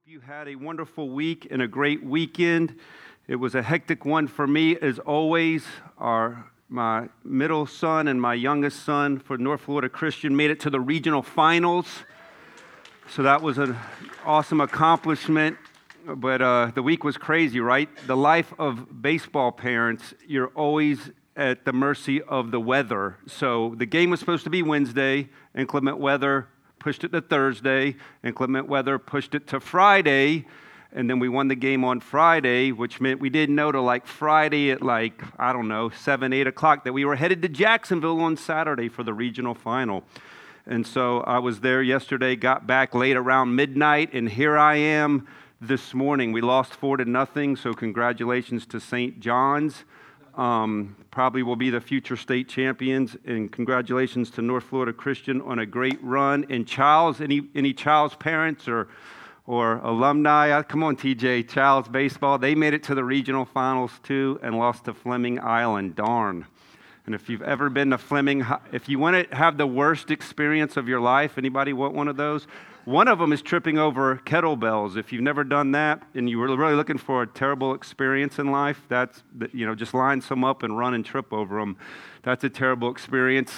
You had a wonderful week and a great weekend. It was a hectic one for me, as always. My middle son and my youngest son for North Florida Christian made it to the regional finals. So that was an awesome accomplishment. But the week was crazy, right? The life of baseball parents, you're always at the mercy of the weather. So the game was supposed to be Wednesday, inclement weather pushed it to Thursday, inclement weather pushed it to Friday, and then we won the game on Friday, which meant we didn't know till Friday at 7, 8 o'clock that we were headed to Jacksonville on Saturday for the regional final. And so I was there yesterday, got back late around midnight, and here I am this morning. We lost 4-0, so congratulations to St. John's. Probably will be the future state champions, and congratulations to North Florida Christian on a great run. And Charles, any Charles parents or alumni? Come on, TJ, Charles baseball. They made it to the regional finals too and lost to Fleming Island. Darn. And if you've ever been to Fleming, if you want to have the worst experience of your life, anybody want one of those? One of them is tripping over kettlebells. If you've never done that and you were really looking for a terrible experience in life, just line some up and run and trip over them. That's a terrible experience.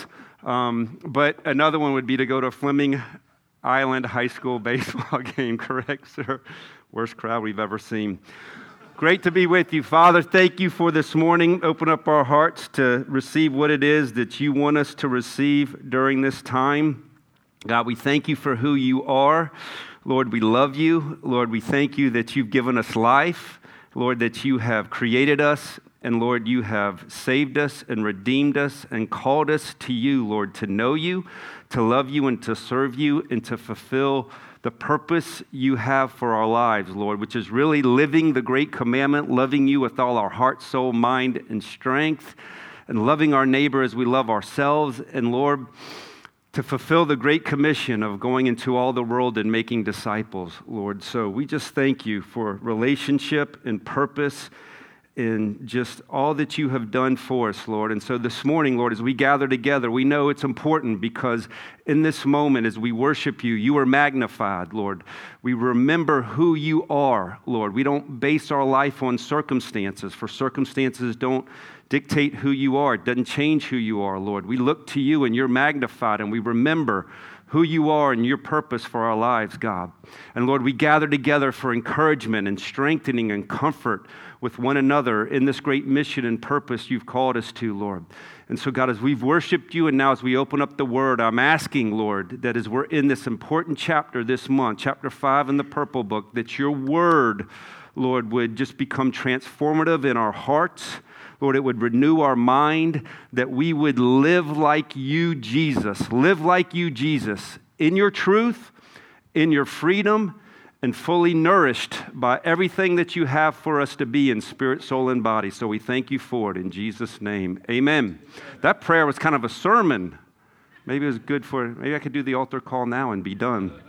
But another one would be to go to Fleming Island High School baseball game, correct, sir? Worst crowd we've ever seen. Great to be with you. Father, thank you for this morning. Open up our hearts to receive what it is that you want us to receive during this time. God, we thank you for who you are. Lord, we love you. Lord, we thank you that you've given us life. Lord, that you have created us. And Lord, you have saved us and redeemed us and called us to you, Lord, to know you, to love you and to serve you and to fulfill the purpose you have for our lives, Lord, which is really living the great commandment, loving you with all our heart, soul, mind, and strength, and loving our neighbor as we love ourselves. And Lord, to fulfill the great commission of going into all the world and making disciples, Lord. So we just thank you for relationship and purpose and just all that you have done for us, Lord. And so this morning, Lord, as we gather together, we know it's important because in this moment, as we worship you, you are magnified, Lord. We remember who you are, Lord. We don't base our life on circumstances, for circumstances don't dictate who you are. It doesn't change who you are, Lord. We look to you and you're magnified, and we remember who you are and your purpose for our lives, God. And Lord, we gather together for encouragement and strengthening and comfort with one another in this great mission and purpose you've called us to, Lord. And so, God, as we've worshiped you and now as we open up the Word, I'm asking, Lord, that as we're in this important chapter this month, chapter 5 in the Purple Book, that your Word, Lord, would just become transformative in our hearts. Lord, it would renew our mind, that we would live like you, Jesus, in your truth, in your freedom, and fully nourished by everything that you have for us to be in spirit, soul, and body. So we thank you for it in Jesus' name. Amen. That prayer was kind of a sermon. Maybe I could do the altar call now and be done.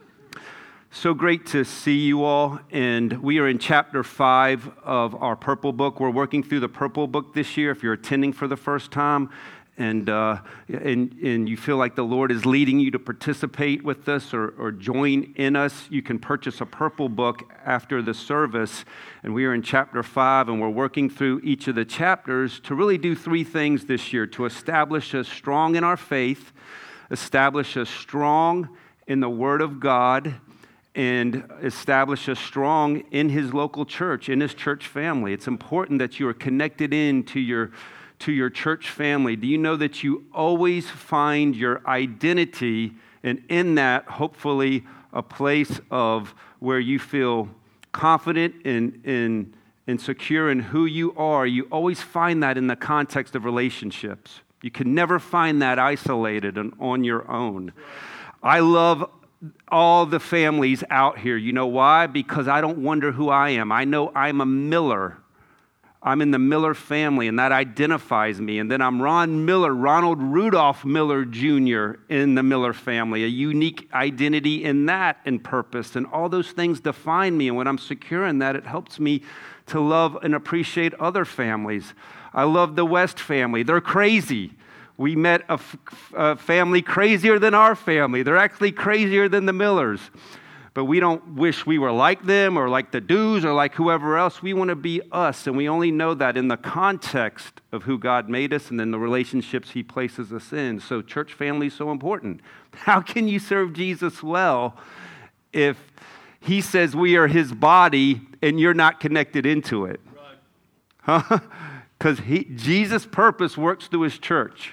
So great to see you all, and we are in chapter 5 of our Purple Book. We're working through the Purple Book this year. If you're attending for the first time and you feel like the Lord is leading you to participate with us or join in us, you can purchase a Purple Book after the service. And we are in chapter 5, and we're working through each of the chapters to really do 3 things this year: to establish us strong in our faith, establish us strong in the Word of God, and establish us strong in his local church, in his church family. It's important that you are connected into your church family. Do you know that you always find your identity, and in that, hopefully, a place of where you feel confident and secure in who you are? You always find that in the context of relationships. You can never find that isolated and on your own. I love all the families out here. You know why? Because I don't wonder who I am. I know I'm a Miller. I'm in the Miller family, and that identifies me. And then I'm Ron Miller, Ronald Rudolph Miller Jr. in the Miller family, a unique identity in that and purpose. And all those things define me. And when I'm secure in that, it helps me to love and appreciate other families. I love the West family. They're crazy. We met a family crazier than our family. They're actually crazier than the Millers. but we don't wish we were like them or like the dudes or like whoever else. We want to be us, and we only know that in the context of who God made us and then the relationships he places us in. So church family is so important. How can you serve Jesus well if he says we are his body and you're not connected into it? Right. Huh? Because Jesus' purpose works through his church.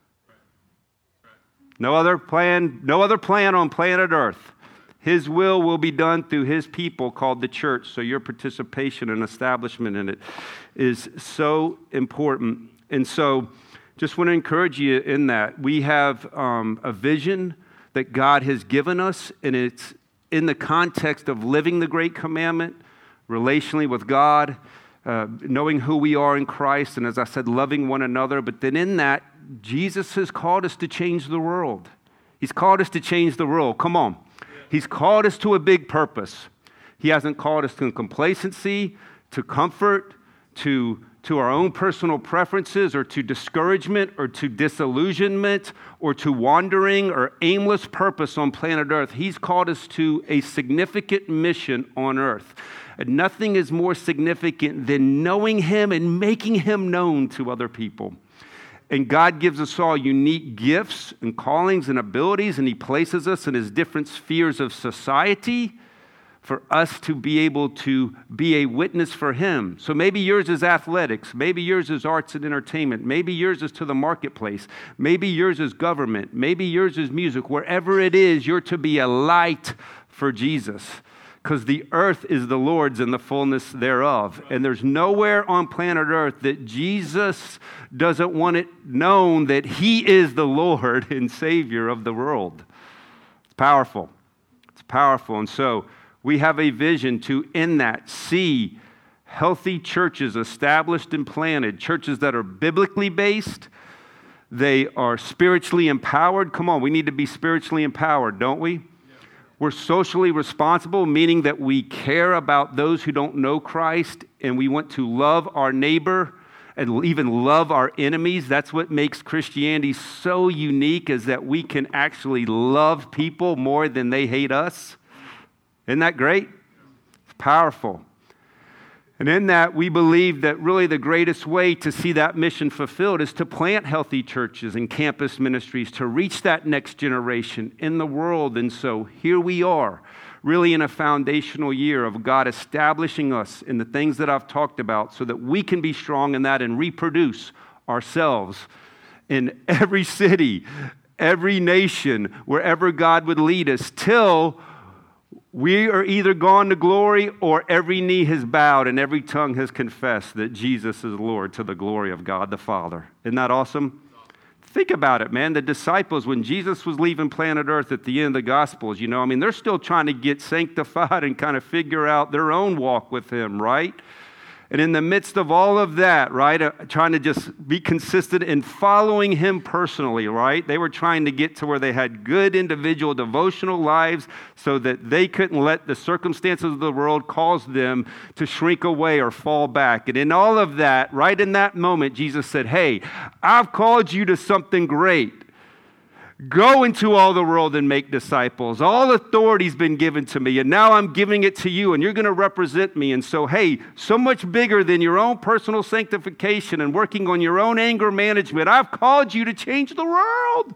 No other plan on planet Earth. His will be done through his people called the church. So your participation and establishment in it is so important. And so just want to encourage you in that. We have a vision that God has given us, and it's in the context of living the great commandment, relationally with God, knowing who we are in Christ, and as I said, loving one another. But then in that, Jesus has called us to change the world. He's called us to change the world. Come on. He's called us to a big purpose. He hasn't called us to complacency, to comfort, to our own personal preferences, or to discouragement, or to disillusionment, or to wandering or aimless purpose on planet Earth. He's called us to a significant mission on earth. And nothing is more significant than knowing him and making him known to other people. And God gives us all unique gifts and callings and abilities, and he places us in his different spheres of society for us to be able to be a witness for him. So maybe yours is athletics, maybe yours is arts and entertainment, maybe yours is to the marketplace, maybe yours is government, maybe yours is music. Wherever it is, you're to be a light for Jesus. Because the earth is the Lord's and the fullness thereof. And there's nowhere on planet Earth that Jesus doesn't want it known that he is the Lord and Savior of the world. It's powerful. It's powerful. And so we have a vision to, in that, see healthy churches established and planted, churches that are biblically based. They are spiritually empowered. Come on, we need to be spiritually empowered, don't we? We're socially responsible, meaning that we care about those who don't know Christ, and we want to love our neighbor and even love our enemies. That's what makes Christianity so unique, is that we can actually love people more than they hate us. Isn't that great? It's powerful. And in that, we believe that really the greatest way to see that mission fulfilled is to plant healthy churches and campus ministries to reach that next generation in the world. And so here we are, really in a foundational year of God establishing us in the things that I've talked about so that we can be strong in that and reproduce ourselves in every city, every nation, wherever God would lead us, till we are either gone to glory or every knee has bowed and every tongue has confessed that Jesus is Lord, to the glory of God the Father. Isn't that awesome? Think about it, man. The disciples, when Jesus was leaving planet Earth at the end of the Gospels, they're still trying to get sanctified and kind of figure out their own walk with him, right? And in the midst of all of that, right, trying to just be consistent in following him personally, right? They were trying to get to where they had good individual devotional lives so that they couldn't let the circumstances of the world cause them to shrink away or fall back. And in all of that, right in that moment, Jesus said, hey, I've called you to something great. Go into all the world and make disciples. All authority's been given to me, and now I'm giving it to you, and you're going to represent me. And so, hey, so much bigger than your own personal sanctification and working on your own anger management, I've called you to change the world.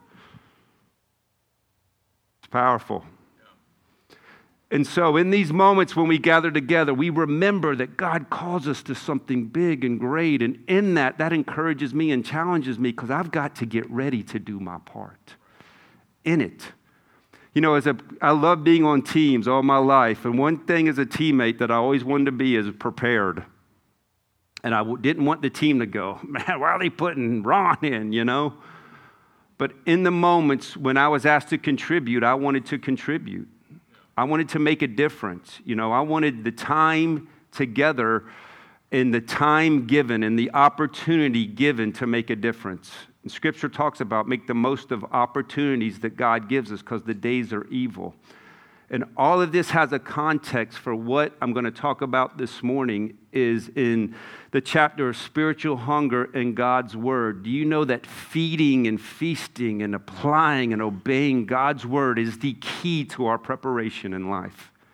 It's powerful. And so in these moments when we gather together, we remember that God calls us to something big and great. And in that encourages me and challenges me, because I've got to get ready to do my part in it. I love being on teams all my life. And one thing as a teammate that I always wanted to be is prepared. And I didn't want the team to go, man, why are they putting Ron in, But in the moments when I was asked to contribute, I wanted to contribute. I wanted to make a difference. I wanted the time together and the time given and the opportunity given to make a difference. And Scripture talks about make the most of opportunities that God gives us, because the days are evil. And all of this has a context for what I'm going to talk about this morning is in the chapter of spiritual hunger and God's Word. Do you know that feeding and feasting and applying and obeying God's Word is the key to our preparation in life?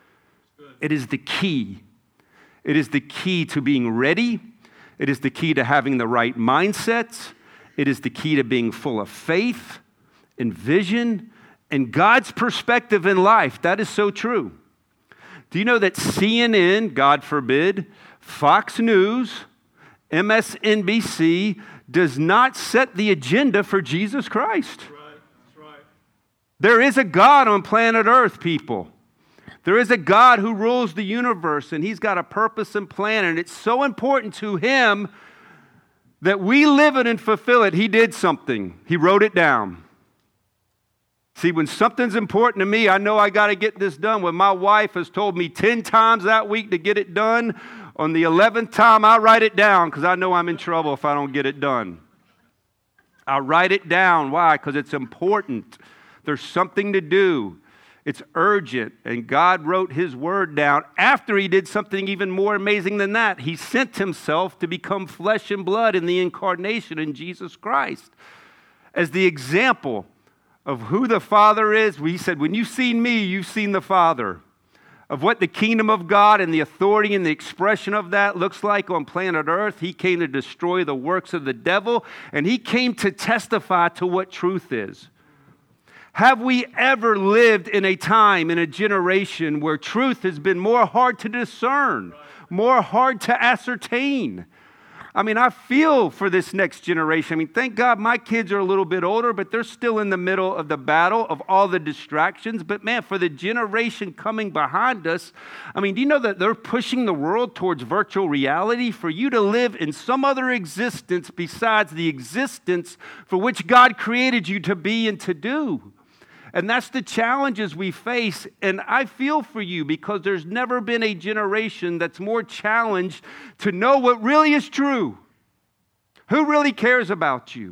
it is the key. It is the key to being ready. It is the key to having the right mindsets. It is the key to being full of faith and vision and God's perspective in life. That is so true. Do you know that CNN, God forbid, Fox News, MSNBC does not set the agenda for Jesus Christ? That's right. There is a God on planet Earth, people. There is a God who rules the universe, and He's got a purpose and plan, and it's so important to Him that we live it and fulfill it. He did something. He wrote it down. See, when something's important to me, I know I got to get this done. When my wife has told me 10 times that week to get it done, on the 11th time, I write it down because I know I'm in trouble if I don't get it done. I write it down. Why? Because it's important. There's something to do. It's urgent. And God wrote His word down after He did something even more amazing than that. He sent Himself to become flesh and blood in the incarnation in Jesus Christ as the example of who the Father is. He said, when you've seen me, you've seen the Father. Of what the kingdom of God and the authority and the expression of that looks like on planet Earth. He came to destroy the works of the devil, and He came to testify to what truth is. Have we ever lived in a time, in a generation, where truth has been more hard to discern, more hard to ascertain? I mean, I feel for this next generation. I mean, thank God my kids are a little bit older, but they're still in the middle of the battle of all the distractions. But man, for the generation coming behind us, I mean, do you know that they're pushing the world towards virtual reality for you to live in some other existence besides the existence for which God created you to be and to do? And that's the challenges we face. And I feel for you because there's never been a generation that's more challenged to know what really is true. Who really cares about you?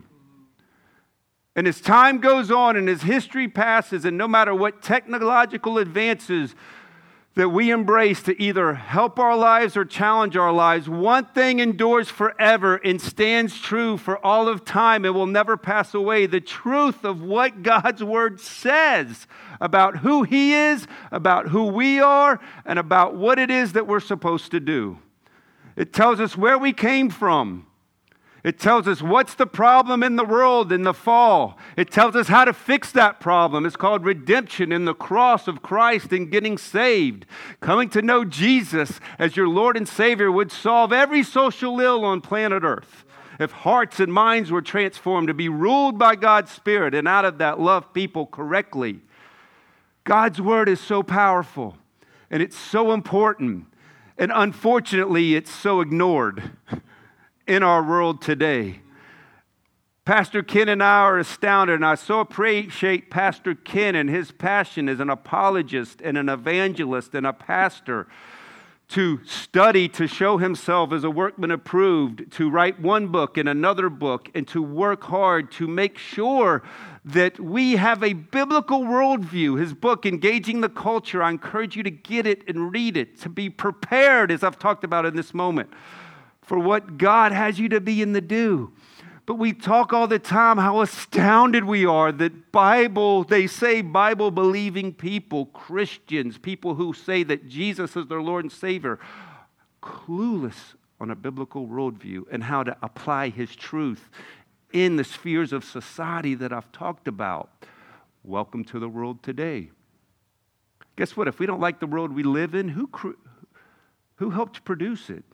And as time goes on and as history passes, and no matter what technological advances that we embrace to either help our lives or challenge our lives, one thing endures forever and stands true for all of time and will never pass away: the truth of what God's word says about who He is, about who we are, and about what it is that we're supposed to do. It tells us where we came from. It tells us what's the problem in the world in the fall. It tells us how to fix that problem. It's called redemption in the cross of Christ and getting saved. Coming to know Jesus as your Lord and Savior would solve every social ill on planet Earth. If hearts and minds were transformed to be ruled by God's Spirit and out of that love people correctly. God's word is so powerful and it's so important. And unfortunately, it's so ignored in our world today. Pastor Ken and I are astounded, and I so appreciate Pastor Ken and his passion as an apologist and an evangelist and a pastor to study, to show himself as a workman approved, to write one book and another book, and to work hard to make sure that we have a biblical worldview. His book, Engaging the Culture, I encourage you to get it and read it, to be prepared, as I've talked about in this moment, for what God has you to be and to do. But we talk all the time how astounded we are that they say Bible-believing people, Christians, people who say that Jesus is their Lord and Savior, clueless on a biblical worldview and how to apply His truth in the spheres of society that I've talked about. Welcome to the world today. Guess what? If we don't like the world we live in, who helped produce it?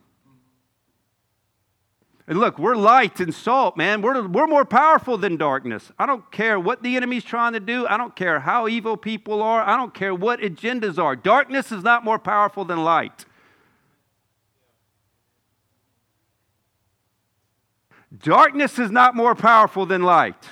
And look, we're light and salt, man. We're more powerful than darkness. I don't care what the enemy's trying to do. I don't care how evil people are. I don't care what agendas are. Darkness is not more powerful than light. Darkness is not more powerful than light.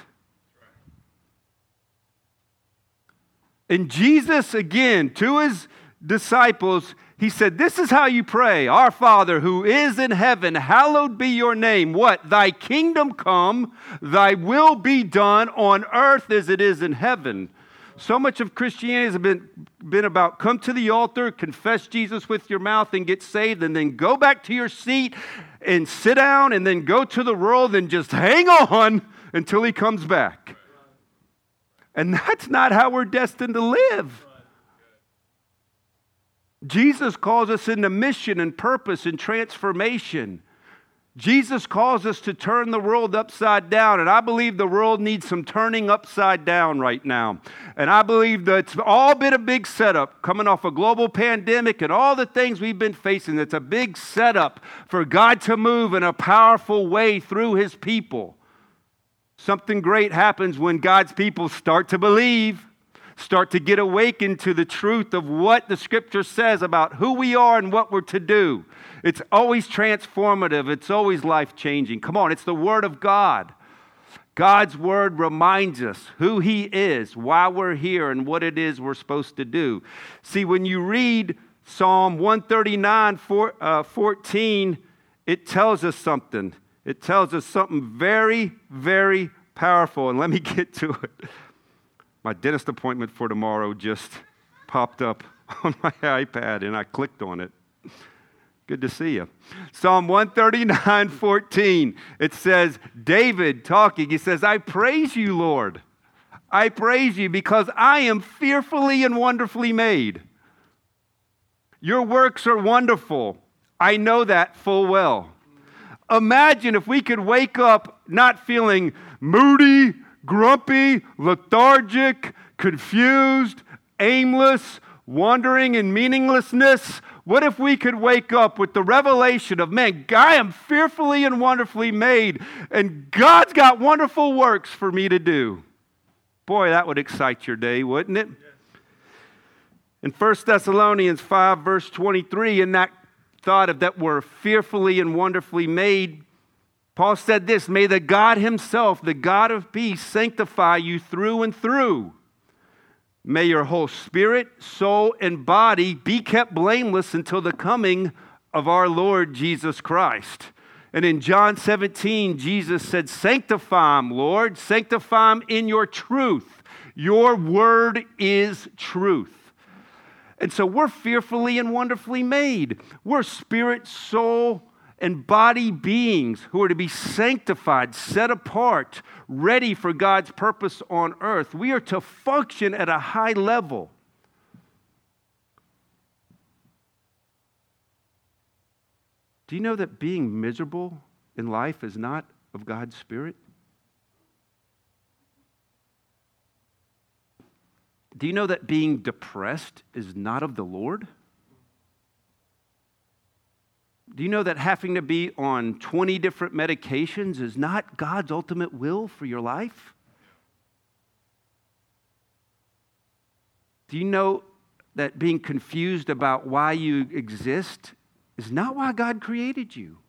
And Jesus, again, to His disciples, He said, this is how you pray. Our Father who is in heaven, hallowed be your name. What? Thy kingdom come, thy will be done on earth as it is in heaven. So much of Christianity has been about come to the altar, confess Jesus with your mouth and get saved, and then go back to your seat and sit down and then go to the world and just hang on until He comes back. And that's not how we're destined to live. Jesus calls us into mission and purpose and transformation. Jesus calls us to turn the world upside down, and I believe the world needs some turning upside down right now. And I believe that it's all been a big setup, coming off a global pandemic and all the things we've been facing. It's a big setup for God to move in a powerful way through His people. Something great happens when God's people start to believe, start to get awakened to the truth of what the Scripture says about who we are and what we're to do. It's always transformative. It's always life-changing. Come on, it's the Word of God. God's Word reminds us who He is, why we're here, and what it is we're supposed to do. See, when you read Psalm 139:14, it tells us something. It tells us something very, very powerful. And let me get to it. My dentist appointment for tomorrow just popped up on my iPad, and I clicked on it. Good to see you. Psalm 139:14. It says, David talking, he says, I praise you, Lord. I praise you because I am fearfully and wonderfully made. Your works are wonderful. I know that full well. Imagine if we could wake up not feeling moody, grumpy, lethargic, confused, aimless, wandering in meaninglessness. What if we could wake up with the revelation of, man, I am fearfully and wonderfully made, and God's got wonderful works for me to do. Boy, that would excite your day, wouldn't it? In 1 Thessalonians 5, verse 23, in that thought of that we're fearfully and wonderfully made, Paul said this, may the God Himself, the God of peace, sanctify you through and through. May your whole spirit, soul, and body be kept blameless until the coming of our Lord Jesus Christ. And in John 17, Jesus said, sanctify them, Lord. Sanctify them in your truth. Your word is truth. And so we're fearfully and wonderfully made. We're spirit, soul, and body beings who are to be sanctified, set apart, ready for God's purpose on earth. We are to function at a high level. Do you know that being miserable in life is not of God's Spirit? Do you know that being depressed is not of the Lord? Do you know that having to be on 20 different medications is not God's ultimate will for your life? Do you know that being confused about why you exist is not why God created you?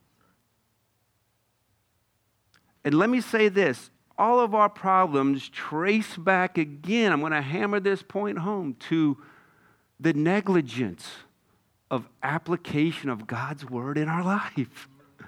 And let me say this, all of our problems trace back again, I'm going to hammer this point home, to the negligence of application of God's Word in our life.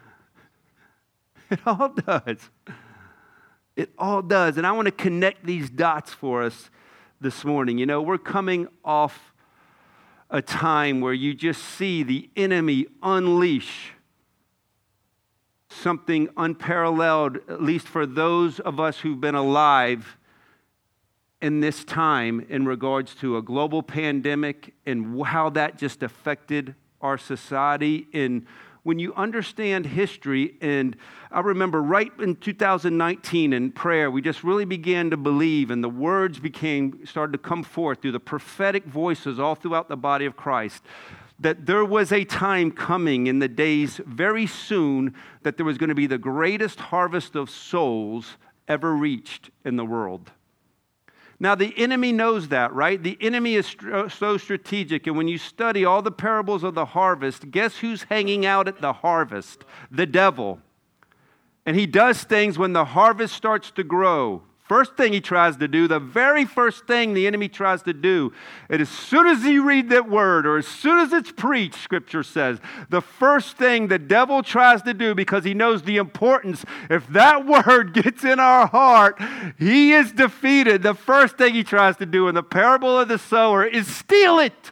It all does. It all does. And I want to connect these dots for us this morning. You know, we're coming off a time where you just see the enemy unleash something unparalleled, at least for those of us who've been alive in this time, in regards to a global pandemic and how that just affected our society. And when you understand history, and I remember right in 2019 in prayer, we just really began to believe, and the words started to come forth through the prophetic voices all throughout the body of Christ, that there was a time coming in the days very soon that there was going to be the greatest harvest of souls ever reached in the world. Now, the enemy knows that, right? The enemy is so strategic. And when you study all the parables of the harvest, guess who's hanging out at the harvest? The devil. And he does things when the harvest starts to grow. First thing he tries to do, the very first thing the enemy tries to do, and as soon as you read that word, or as soon as it's preached, Scripture says, the first thing the devil tries to do, because he knows the importance, if that word gets in our heart, he is defeated. The first thing he tries to do in the parable of the sower is steal it.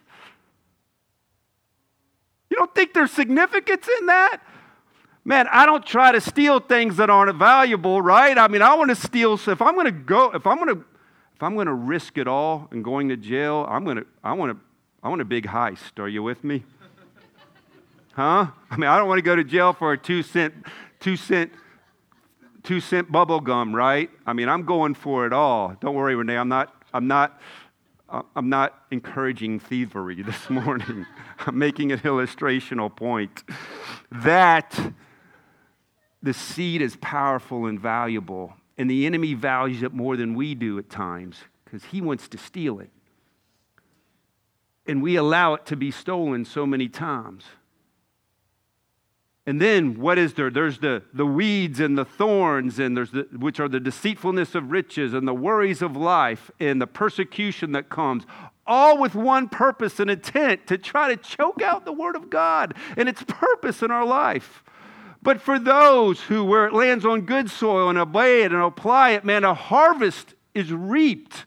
You don't think there's significance in that? Man, I don't try to steal things that aren't valuable, right? I mean, I want to steal. So if I'm going to risk it all and going to jail, I want I want a big heist. Are you with me? Huh? I mean, I don't want to go to jail for a 2-cent bubble gum, right? I mean, I'm going for it all. Don't worry, Renee. I'm not encouraging thievery this morning. I'm making an illustrational point that the seed is powerful and valuable, and the enemy values it more than we do at times because he wants to steal it. And we allow it to be stolen so many times. And then what is there? There's the weeds and the thorns, and which are the deceitfulness of riches and the worries of life and the persecution that comes, all with one purpose and intent to try to choke out the Word of God and its purpose in our life. But for those where it lands on good soil and obey it and apply it, man, a harvest is reaped.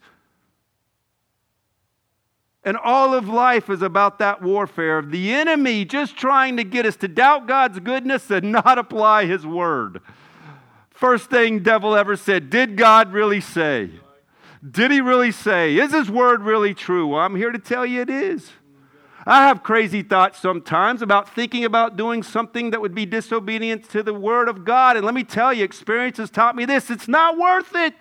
And all of life is about that warfare of the enemy just trying to get us to doubt God's goodness and not apply His word. First thing devil ever said, did God really say? Did He really say? Is His word really true? Well, I'm here to tell you it is. I have crazy thoughts sometimes about thinking about doing something that would be disobedient to the word of God. And let me tell you, experience has taught me this. It's not worth it.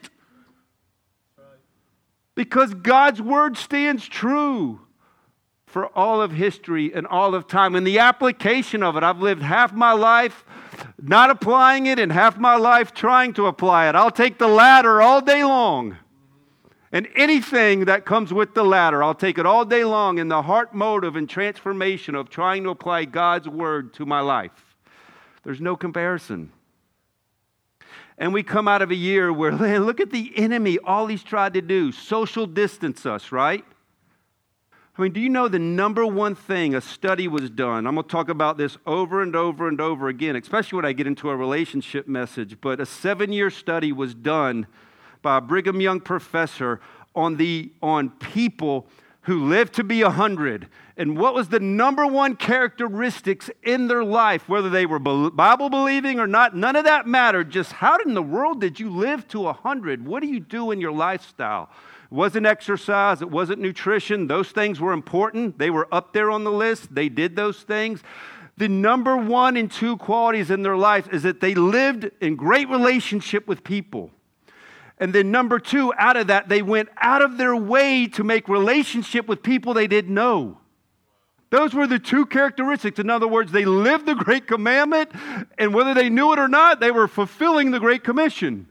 Because God's word stands true for all of history and all of time. And the application of it, I've lived half my life not applying it and half my life trying to apply it. I'll take the latter all day long. And anything that comes with the latter, I'll take it all day long in the heart motive and transformation of trying to apply God's word to my life. There's no comparison. And we come out of a year where, look at the enemy, all he's tried to do, social distance us, right? I mean, do you know the number one thing a study was done? I'm going to talk about this over and over and over again, especially when I get into a relationship message. But a 7-year study was done by a Brigham Young professor on people who lived to be 100. And what was the number one characteristics in their life, whether they were Bible believing or not, none of that mattered. Just how in the world did you live to 100? What do you do in your lifestyle? It wasn't exercise. It wasn't nutrition. Those things were important. They were up there on the list. They did those things. The number 1 and 2 qualities in their life is that they lived in great relationship with people. And then number 2, out of that, they went out of their way to make relationship with people they didn't know. Those were the 2 characteristics. In other words, they lived the Great Commandment, and whether they knew it or not, they were fulfilling the Great Commission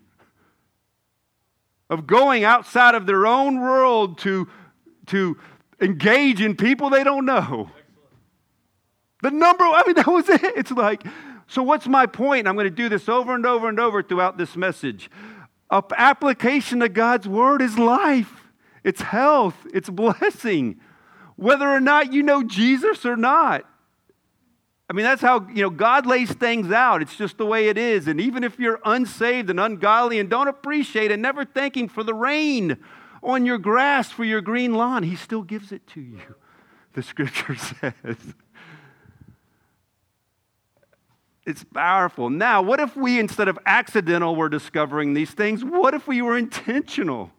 of going outside of their own world to engage in people they don't know. That was it. It's like, so what's my point? I'm going to do this over and over and over throughout this message. An application of God's word is life. It's health. It's blessing. Whether or not you know Jesus or not. I mean, that's how, God lays things out. It's just the way it is. And even if you're unsaved and ungodly and don't appreciate and never thanking for the rain on your grass for your green lawn, He still gives it to you, the scripture says. It's powerful. Now, what if we, instead of accidental, were discovering these things? What if we were intentional?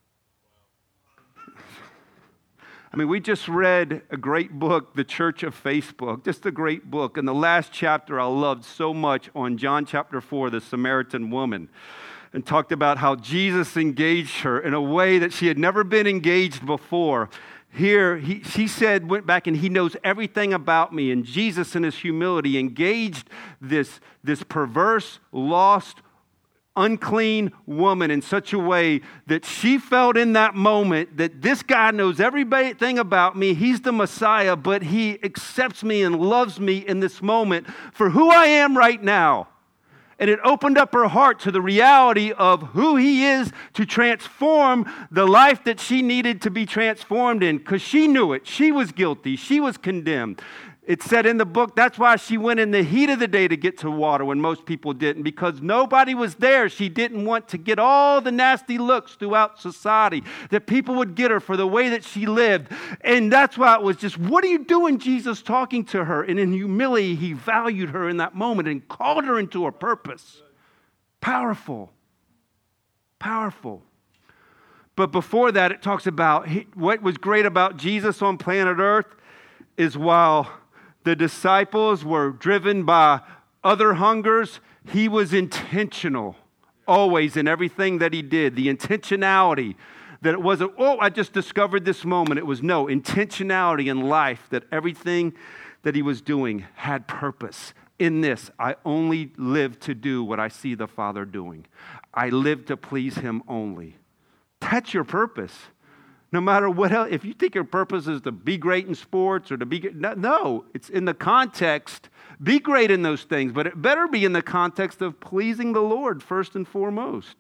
I mean, we just read a great book, The Church of Facebook, just a great book. And the last chapter I loved so much on John chapter 4, the Samaritan woman, and talked about how Jesus engaged her in a way that she had never been engaged before. Here, she said, went back and He knows everything about me. And Jesus, in His humility, engaged this perverse, lost, unclean woman in such a way that she felt in that moment that this guy knows everything about me. He's the Messiah, but He accepts me and loves me in this moment for who I am right now. And it opened up her heart to the reality of who He is to transform the life that she needed to be transformed in, because she knew it. She was guilty. She was condemned. It said in the book, that's why she went in the heat of the day to get to water when most people didn't, because nobody was there. She didn't want to get all the nasty looks throughout society, that people would get her for the way that she lived. And that's why it was just, what are you doing, Jesus, talking to her? And in humility, He valued her in that moment and called her into her purpose. Powerful. Powerful. But before that, it talks about what was great about Jesus on planet Earth is while the disciples were driven by other hungers, he was intentional always in everything that he did. The intentionality that it wasn't, oh, I just discovered this moment. It was no, intentionality in life, that everything that he was doing had purpose. In this, I only live to do what I see the Father doing. I live to please him only. That's your purpose. No matter what else, if you think your purpose is to be great in sports or to be, no, it's in the context, be great in those things, but it better be in the context of pleasing the Lord first and foremost.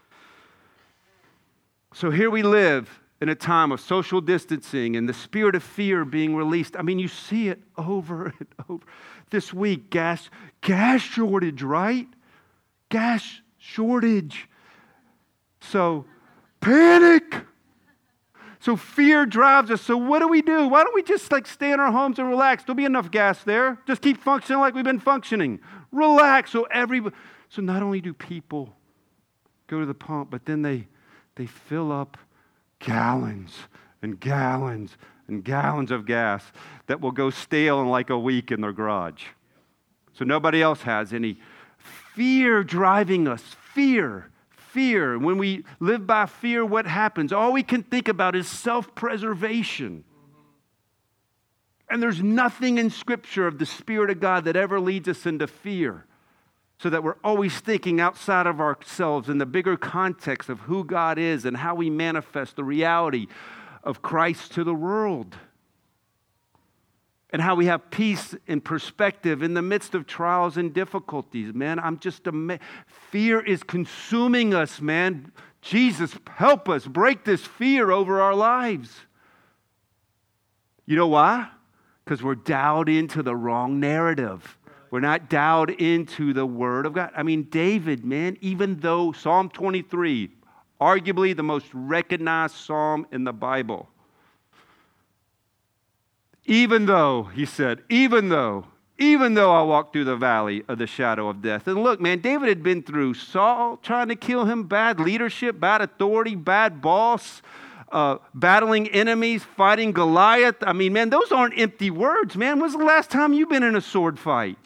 So here we live in a time of social distancing and the spirit of fear being released. I mean, you see it over and over. This week, gas shortage, right? Gas shortage. So, panic. So fear drives us. So what do? Why don't we just stay in our homes and relax? There'll be enough gas there. Just keep functioning like we've been functioning. Relax. So not only do people go to the pump, but then they fill up gallons and gallons and gallons of gas that will go stale in like a week in their garage. So nobody else has any. Fear driving us. Fear. When we live by fear, what happens? All we can think about is self-preservation. And there's nothing in Scripture of the Spirit of God that ever leads us into fear, so that we're always thinking outside of ourselves in the bigger context of who God is and how we manifest the reality of Christ to the world. And how we have peace and perspective in the midst of trials and difficulties. Man, I'm just amazed. Fear is consuming us, man. Jesus, help us break this fear over our lives. You know why? Because we're dialed into the wrong narrative. We're not dialed into the Word of God. I mean, David, man, even though Psalm 23, arguably the most recognized psalm in the Bible, even though, he said, even though I walk through the valley of the shadow of death. And look, man, David had been through Saul trying to kill him, bad leadership, bad authority, bad boss, battling enemies, fighting Goliath. I mean, man, those aren't empty words, man. When's the last time you've been in a sword fight?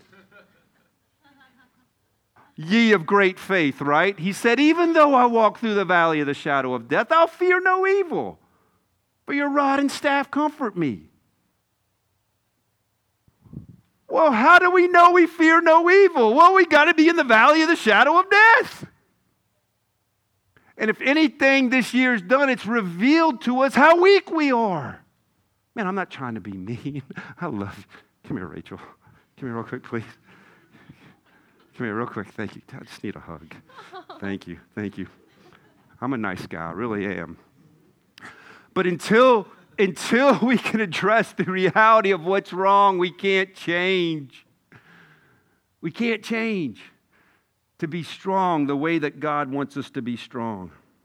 Ye of great faith, right? He said, even though I walk through the valley of the shadow of death, I'll fear no evil. For your rod and staff comfort me. Well, how do we know we fear no evil? Well, we got to be in the valley of the shadow of death. And if anything this year's done, it's revealed to us how weak we are. Man, I'm not trying to be mean. I love you. Come here, Rachel. Come here real quick, please. Come here real quick. Thank you. I just need a hug. Thank you. I'm a nice guy. I really am. But until we can address the reality of what's wrong, we can't change. We can't change to be strong the way that God wants us to be strong.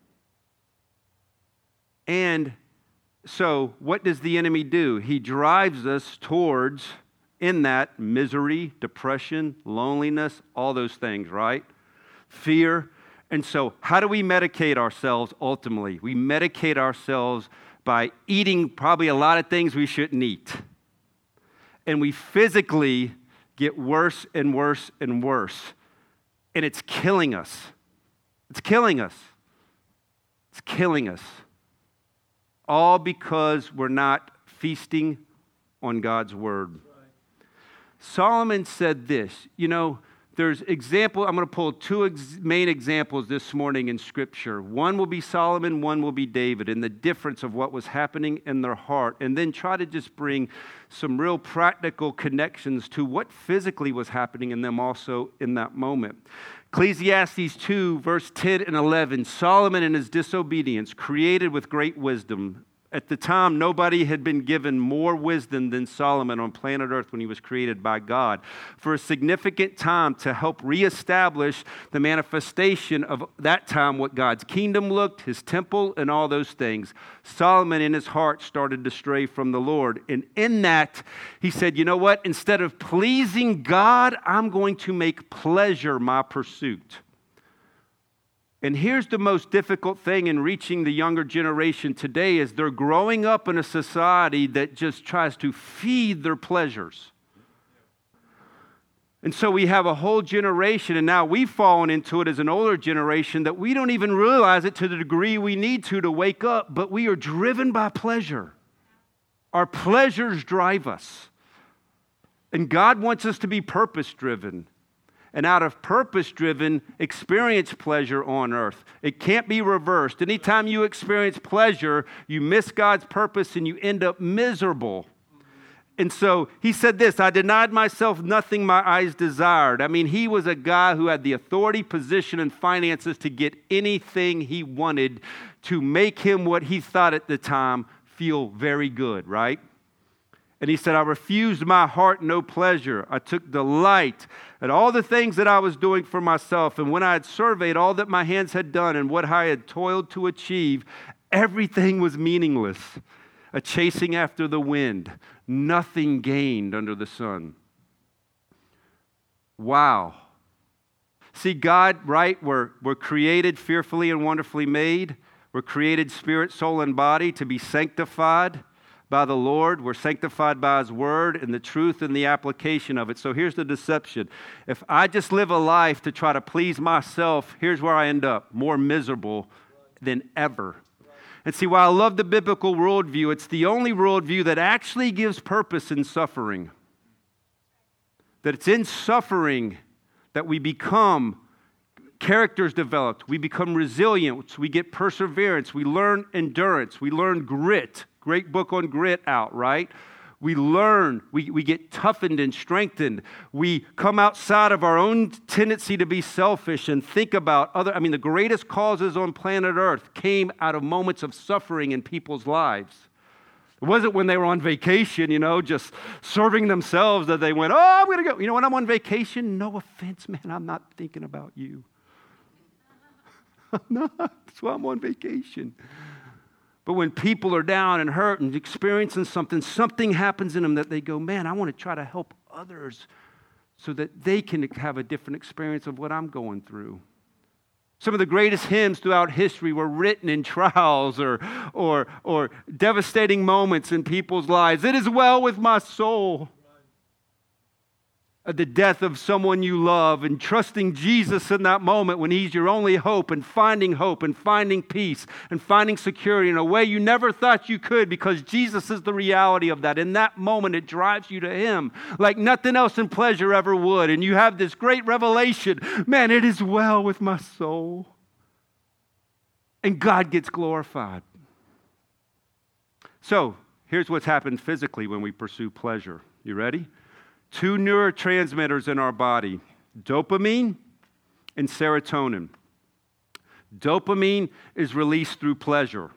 And so what does the enemy do? He drives us towards, in that, misery, depression, loneliness, all those things, right? Fear. And so how do we medicate ourselves ultimately? We medicate ourselves by eating probably a lot of things we shouldn't eat. And we physically get worse and worse and worse. And it's killing us. It's killing us. It's killing us. All because we're not feasting on God's word. Solomon said this, there's example. I'm going to pull two main examples this morning in Scripture. One will be Solomon, one will be David, and the difference of what was happening in their heart, and then try to just bring some real practical connections to what physically was happening in them also in that moment. Ecclesiastes 2, verse 10 and 11, Solomon in his disobedience created with great wisdom. At the time, nobody had been given more wisdom than Solomon on planet Earth when he was created by God. For a significant time to help reestablish the manifestation of that time, what God's kingdom looked, his temple, and all those things, Solomon in his heart started to stray from the Lord. And in that, he said, you know what? Instead of pleasing God, I'm going to make pleasure my pursuit. And here's the most difficult thing in reaching the younger generation today is they're growing up in a society that just tries to feed their pleasures. And so we have a whole generation, and now we've fallen into it as an older generation that we don't even realize it to the degree we need to wake up, but we are driven by pleasure. Our pleasures drive us. And God wants us to be purpose-driven. And out of purpose-driven, experience pleasure on earth. It can't be reversed. Anytime you experience pleasure, you miss God's purpose and you end up miserable. And so he said this, I denied myself nothing my eyes desired. I mean, he was a guy who had the authority, position, and finances to get anything he wanted to make him what he thought at the time feel very good, right? And he said, I refused my heart no pleasure. I took delight at all the things that I was doing for myself. And when I had surveyed all that my hands had done and what I had toiled to achieve, everything was meaningless. A chasing after the wind, nothing gained under the sun. Wow. See, God, right, we're created fearfully and wonderfully made. We're created spirit, soul, and body to be sanctified by the Lord. We're sanctified by His Word and the truth and the application of it. So here's the deception. If I just live a life to try to please myself, here's where I end up, more miserable than ever. And see, while I love the biblical worldview, it's the only worldview that actually gives purpose in suffering. That it's in suffering that we become characters developed, we become resilient, we get perseverance, we learn endurance, we learn grit. Great book on grit out, right? We learn, we get toughened and strengthened. We come outside of our own tendency to be selfish and think about the greatest causes on planet Earth came out of moments of suffering in people's lives. It wasn't when they were on vacation, just serving themselves that they went, I'm going to go. When I'm on vacation, no offense, man, I'm not thinking about you. I'm not. That's why I'm on vacation. But when people are down and hurt and experiencing something happens in them that they go, man, I want to try to help others so that they can have a different experience of what I'm going through. Some of the greatest hymns throughout history were written in trials or devastating moments in people's lives. It is well with my soul. The death of someone you love and trusting Jesus in that moment when He's your only hope and finding peace and finding security in a way you never thought you could because Jesus is the reality of that. In that moment, it drives you to Him like nothing else in pleasure ever would. And you have this great revelation, man, it is well with my soul. And God gets glorified. So here's what's happened physically when we pursue pleasure. You ready? 2 neurotransmitters in our body, dopamine and serotonin. Dopamine is released through pleasure.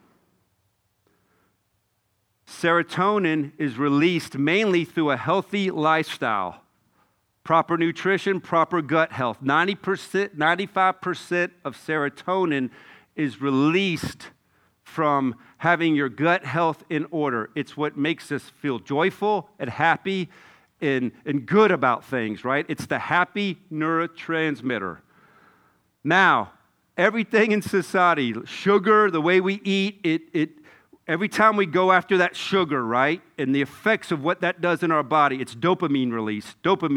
Serotonin is released mainly through a healthy lifestyle, proper nutrition, proper gut health. 95% of serotonin is released from having your gut health in order. It's what makes us feel joyful and happy and good about things, right? It's the happy neurotransmitter. Now, everything in society, sugar, the way we eat, every time we go after that sugar, right? And the effects of what that does in our body, it's dopamine release,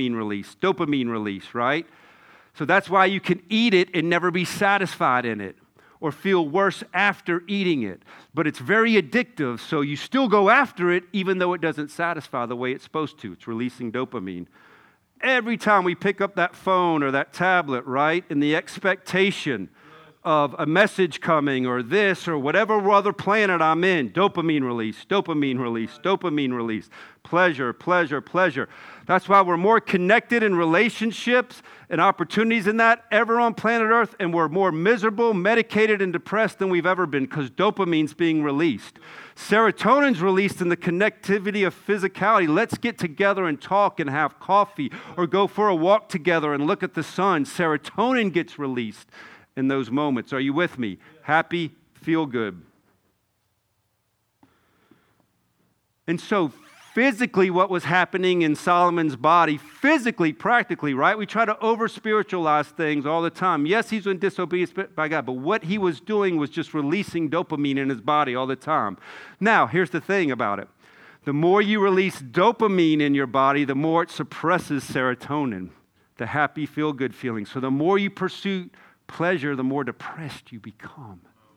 right? So that's why you can eat it and never be satisfied in it or feel worse after eating it. But it's very addictive, so you still go after it even though it doesn't satisfy the way it's supposed to. It's releasing dopamine. Every time we pick up that phone or that tablet, right, in the expectation of a message coming or this or whatever other planet I'm in, dopamine release, pleasure. That's why we're more connected in relationships and opportunities in that ever on planet Earth, and we're more miserable, medicated, and depressed than we've ever been because dopamine's being released. Serotonin's released in the connectivity of physicality. Let's get together and talk and have coffee or go for a walk together and look at the sun. Serotonin gets released in those moments. Are you with me? Happy, feel good. And so physically what was happening in Solomon's body, physically, practically, right? We try to over-spiritualize things all the time. Yes, he's in disobedience by God, but what he was doing was just releasing dopamine in his body all the time. Now, here's the thing about it. The more you release dopamine in your body, the more it suppresses serotonin, the happy, feel-good feeling. So the more you pursue pleasure, the more depressed you become.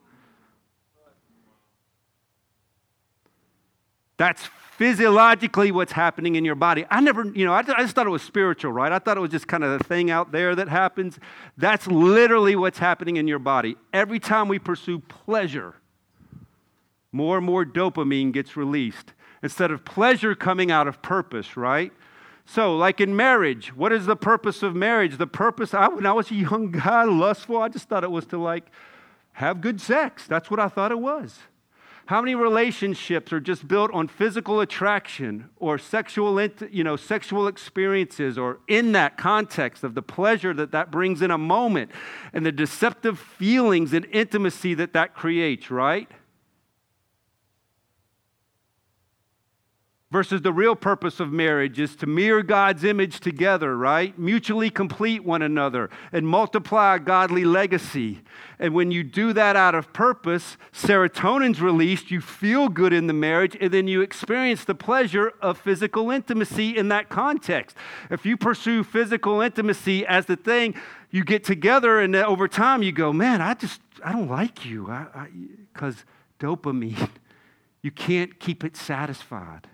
That's physiologically what's happening in your body. I just thought it was spiritual, right? I thought it was just kind of a thing out there that happens. That's literally what's happening in your body. Every time we pursue pleasure, more and more dopamine gets released instead of pleasure coming out of purpose, right? So, like in marriage, what is the purpose of marriage? The purpose, when I was a young guy, lustful, I just thought it was to have good sex. That's what I thought it was. How many relationships are just built on physical attraction or sexual experiences, or in that context of the pleasure that brings in a moment and the deceptive feelings and intimacy that creates, right? Versus the real purpose of marriage is to mirror God's image together, right? Mutually complete one another and multiply a godly legacy. And when you do that out of purpose, serotonin's released, you feel good in the marriage, and then you experience the pleasure of physical intimacy in that context. If you pursue physical intimacy as the thing, you get together and over time you go, man, I don't like you. Because dopamine, you can't keep it satisfied.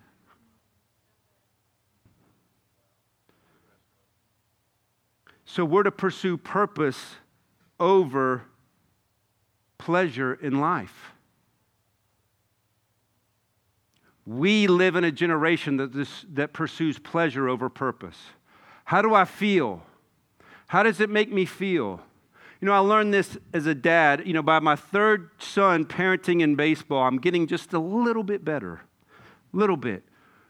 So we're to pursue purpose over pleasure in life. We live in a generation that pursues pleasure over purpose. How do I feel? How does it make me feel? I learned this as a dad. By my third son parenting in baseball, I'm getting just a little bit better. Little bit.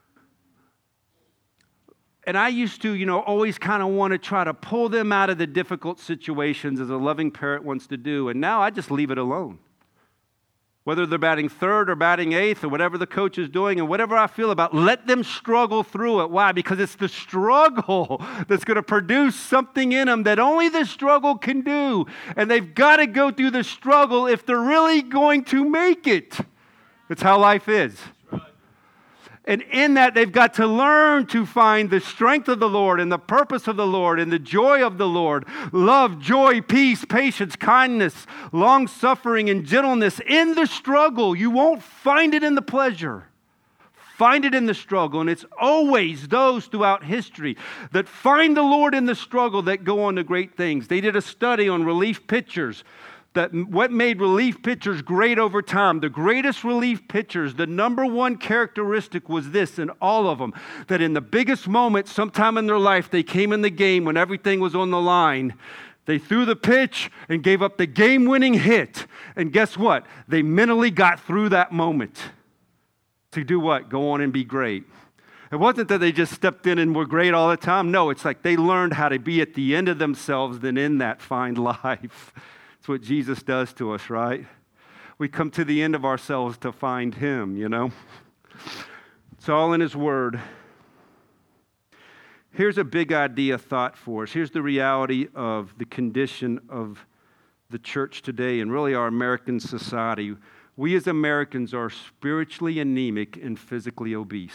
And I used to, always kind of want to try to pull them out of the difficult situations as a loving parent wants to do. And now I just leave it alone. Whether they're batting third or batting eighth or whatever the coach is doing and whatever I feel about, let them struggle through it. Why? Because it's the struggle that's going to produce something in them that only the struggle can do. And they've got to go through the struggle if they're really going to make it. That's how life is. And in that, they've got to learn to find the strength of the Lord and the purpose of the Lord and the joy of the Lord. Love, joy, peace, patience, kindness, long-suffering, and gentleness in the struggle. You won't find it in the pleasure. Find it in the struggle. And it's always those throughout history that find the Lord in the struggle that go on to great things. They did a study on relief pitchers. That what made relief pitchers great over time, the greatest relief pitchers, the number one characteristic was this in all of them, that in the biggest moment, sometime in their life, they came in the game when everything was on the line. They threw the pitch and gave up the game-winning hit. And guess what? They mentally got through that moment to do what? Go on and be great. It wasn't that they just stepped in and were great all the time. No, it's like they learned how to be at the end of themselves, then in that find life. That's what Jesus does to us, right? We come to the end of ourselves to find Him, It's all in His Word. Here's a big idea thought for us. Here's the reality of the condition of the church today and really our American society. We as Americans are spiritually anemic and physically obese.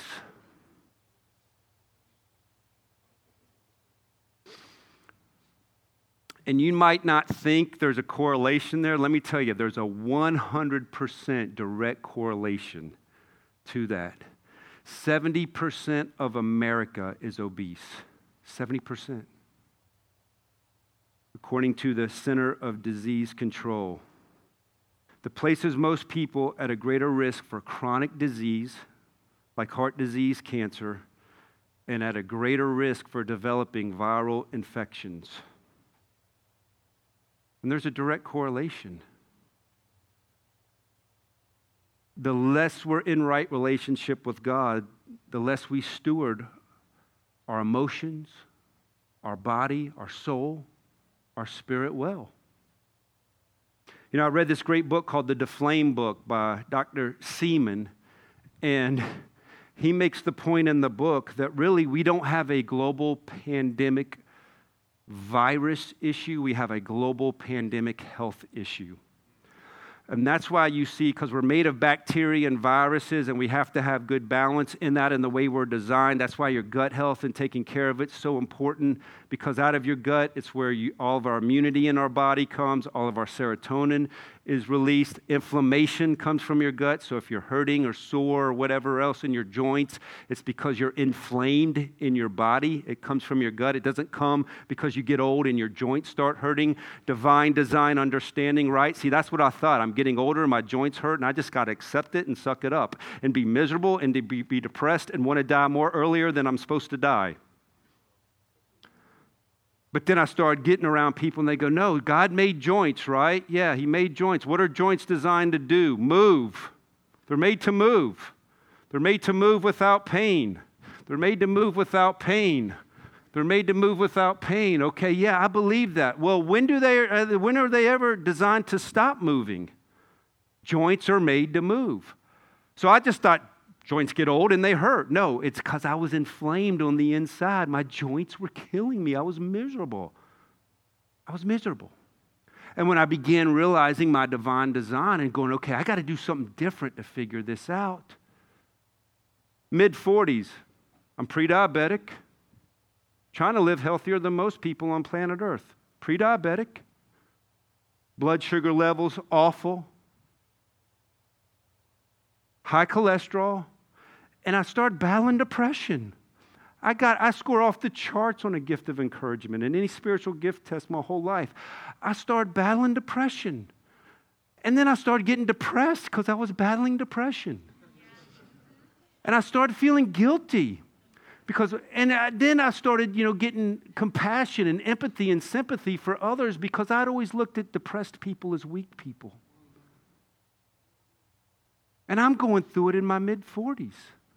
And you might not think there's a correlation there. Let me tell you, there's a 100% direct correlation to that. 70% of America is obese. 70%. According to the Center of Disease Control. The places most people at a greater risk for chronic disease, like heart disease, cancer, and at a greater risk for developing viral infections. And there's a direct correlation. The less we're in right relationship with God, the less we steward our emotions, our body, our soul, our spirit well. I read this great book called The Deflame Book by Dr. Seaman, and he makes the point in the book that really we don't have a global pandemic virus issue. We have a global pandemic health issue. And that's why you see, because we're made of bacteria and viruses, and we have to have good balance in that in the way we're designed. That's why your gut health and taking care of it's so important, because out of your gut, it's where all of our immunity in our body comes, all of our serotonin is released. Inflammation comes from your gut. So if you're hurting or sore or whatever else in your joints, it's because you're inflamed in your body. It comes from your gut. It doesn't come because you get old and your joints start hurting. Divine design understanding, right? See, that's what I thought. I'm getting older and my joints hurt, and I just got to accept it and suck it up and be miserable and to be depressed and want to die more earlier than I'm supposed to die. But then I started getting around people and they go, no, God made joints, right? Yeah, he made joints. What are joints designed to do? Move. They're made to move. They're made to move without pain. They're made to move without pain. They're made to move without pain. Okay, yeah, I believe that. Well, when are they ever designed to stop moving? Joints are made to move. So I just thought, joints get old and they hurt. No, it's because I was inflamed on the inside. My joints were killing me. I was miserable. And when I began realizing my divine design and going, okay, I got to do something different to figure this out. Mid-40s, I'm pre-diabetic, trying to live healthier than most people on planet Earth. Pre-diabetic, blood sugar levels awful, high cholesterol, and I started battling depression. I score off the charts on a gift of encouragement and any spiritual gift test my whole life. I started battling depression. And then I started getting depressed because I was battling depression. And I started feeling guilty. Then I started, getting compassion and empathy and sympathy for others because I'd always looked at depressed people as weak people. And I'm going through it in my mid-40s.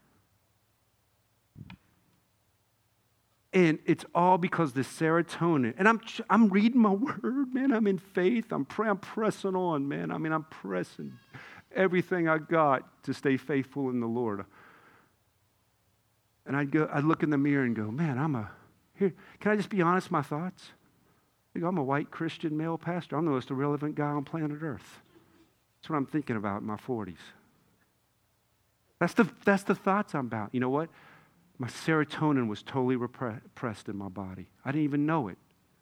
And it's all because the serotonin. And I'm reading my word, man. I'm in faith. I'm pressing on, man. I'm pressing everything I got to stay faithful in the Lord. And I'd look in the mirror and go, man, here, can I just be honest, my thoughts? I'm a white Christian male pastor. I'm the most irrelevant guy on planet Earth. That's what I'm thinking about in my 40s. That's the thoughts I'm about. You know what? My serotonin was totally repressed in my body. I didn't even know it.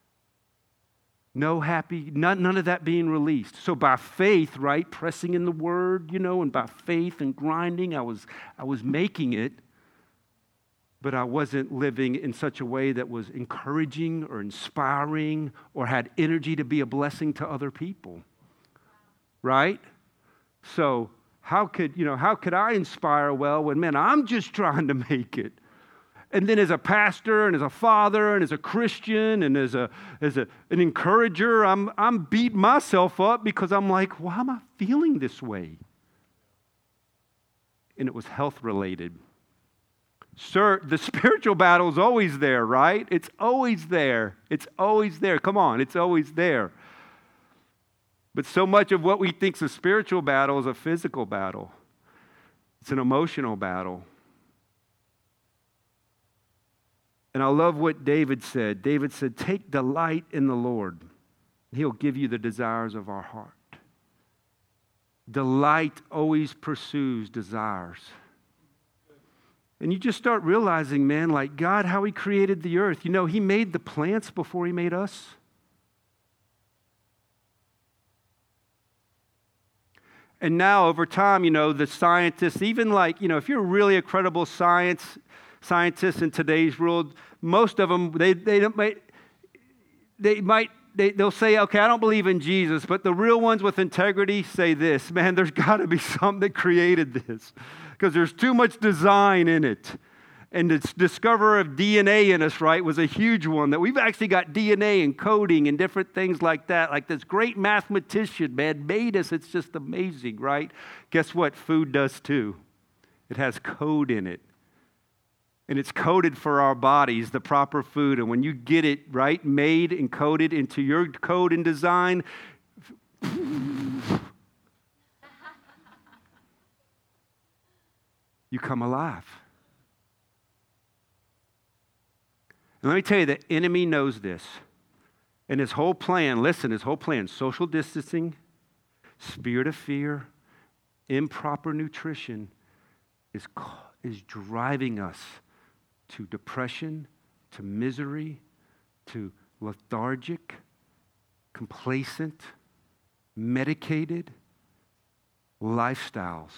No happy, none of that being released. So by faith, right, pressing in the word, and by faith and grinding, I was making it, but I wasn't living in such a way that was encouraging or inspiring or had energy to be a blessing to other people. Right? So how could I inspire well when, man, I'm just trying to make it? And then as a pastor and as a father and as a Christian and as an encourager, I'm beating myself up because I'm like, why am I feeling this way? And it was health related. Sir, the spiritual battle is always there, right? It's always there. It's always there. Come on, it's always there. But so much of what we think is a spiritual battle is a physical battle. It's an emotional battle. And I love what David said. David said, take delight in the Lord. He'll give you the desires of our heart. Delight always pursues desires. And you just start realizing, man, like God, how he created the earth. He made the plants before he made us. And now over time, the scientists, even if you're really a credible scientist in today's world, most of them, they'll say, okay, I don't believe in Jesus, but the real ones with integrity say this, man, there's got to be something that created this because there's too much design in it. And the discoverer of DNA in us, right, was a huge one, that we've actually got DNA and coding and different things like that. Like this great mathematician, man, made us. It's just amazing, right? Guess what? Food does too. It has code in it. And it's coded for our bodies, the proper food. And when you get it, right, made and coded into your code and design, you come alive. And let me tell you, the enemy knows this. And his whole plan, listen, his whole plan, social distancing, spirit of fear, improper nutrition, is driving us to depression, to misery, to lethargic, complacent, medicated lifestyles.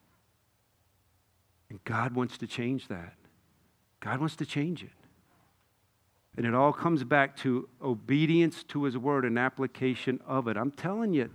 And God wants to change that. God wants to change it. And it all comes back to obedience to his word and application of it. I'm telling you,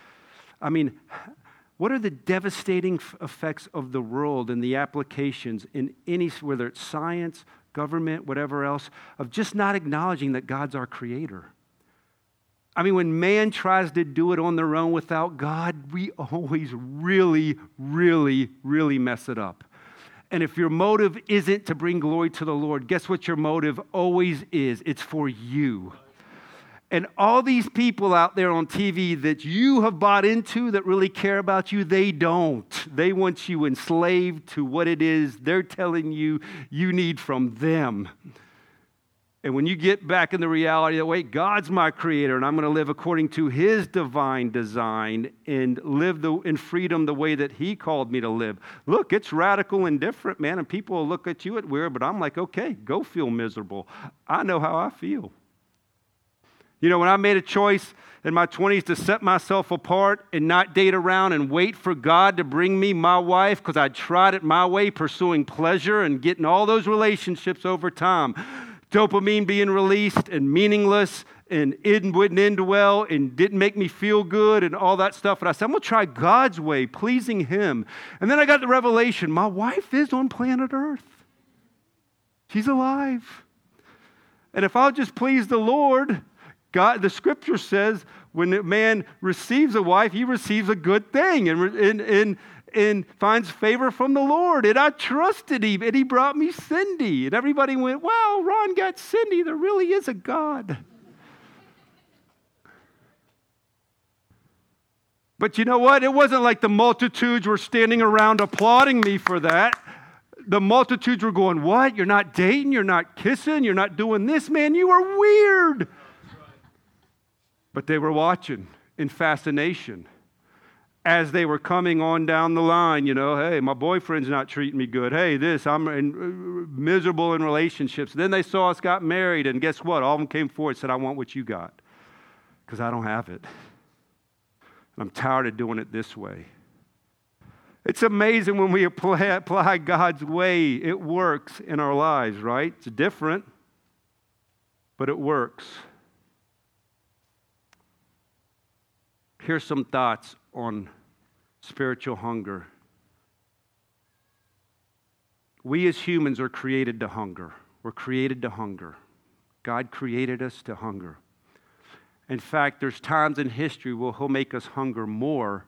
what are the devastating effects of the world and the applications in any, whether it's science, government, whatever else, of just not acknowledging that God's our creator? I mean, when man tries to do it on their own without God, we always really, really, really mess it up. And if your motive isn't to bring glory to the Lord, guess what your motive always is? It's for you. And all these people out there on TV that you have bought into that really care about you, they don't. They want you enslaved to what it is they're telling you you need from them. And when you get back in the reality that, wait, God's my creator, and I'm going to live according to his divine design and live in freedom the way that he called me to live. Look, it's radical and different, man, and people will look at you at weird, but I'm like, okay, go feel miserable. I know how I feel. You know, when I made a choice in my 20s to set myself apart and not date around and wait for God to bring me my wife because I tried it my way, pursuing pleasure and getting all those relationships over time, dopamine being released and meaningless and it wouldn't end well and didn't make me feel good and all that stuff. And I said, I'm going to try God's way, pleasing him. And then I got the revelation, my wife is on planet Earth. She's alive. And if I'll just please the Lord, God, the scripture says when a man receives a wife, he receives a good thing and finds favor from the Lord. And I trusted him, and he brought me Cindy. And everybody went, wow, Ron got Cindy. There really is a God. But you know what? It wasn't like the multitudes were standing around applauding me for that. The multitudes were going, what? You're not dating? You're not kissing? You're not doing this? Man, you are weird. But they were watching in fascination as they were coming on down the line. You know, hey, my boyfriend's not treating me good. Hey, I'm miserable in relationships. Then they saw us got married, and guess what? All of them came forward and said, I want what you got because I don't have it. And I'm tired of doing it this way. It's amazing when we apply God's way, it works in our lives, right? It's different, but it works. Here's some thoughts on spiritual hunger. We as humans are created to hunger. We're created to hunger. God created us to hunger. In fact, there's times in history where he'll make us hunger more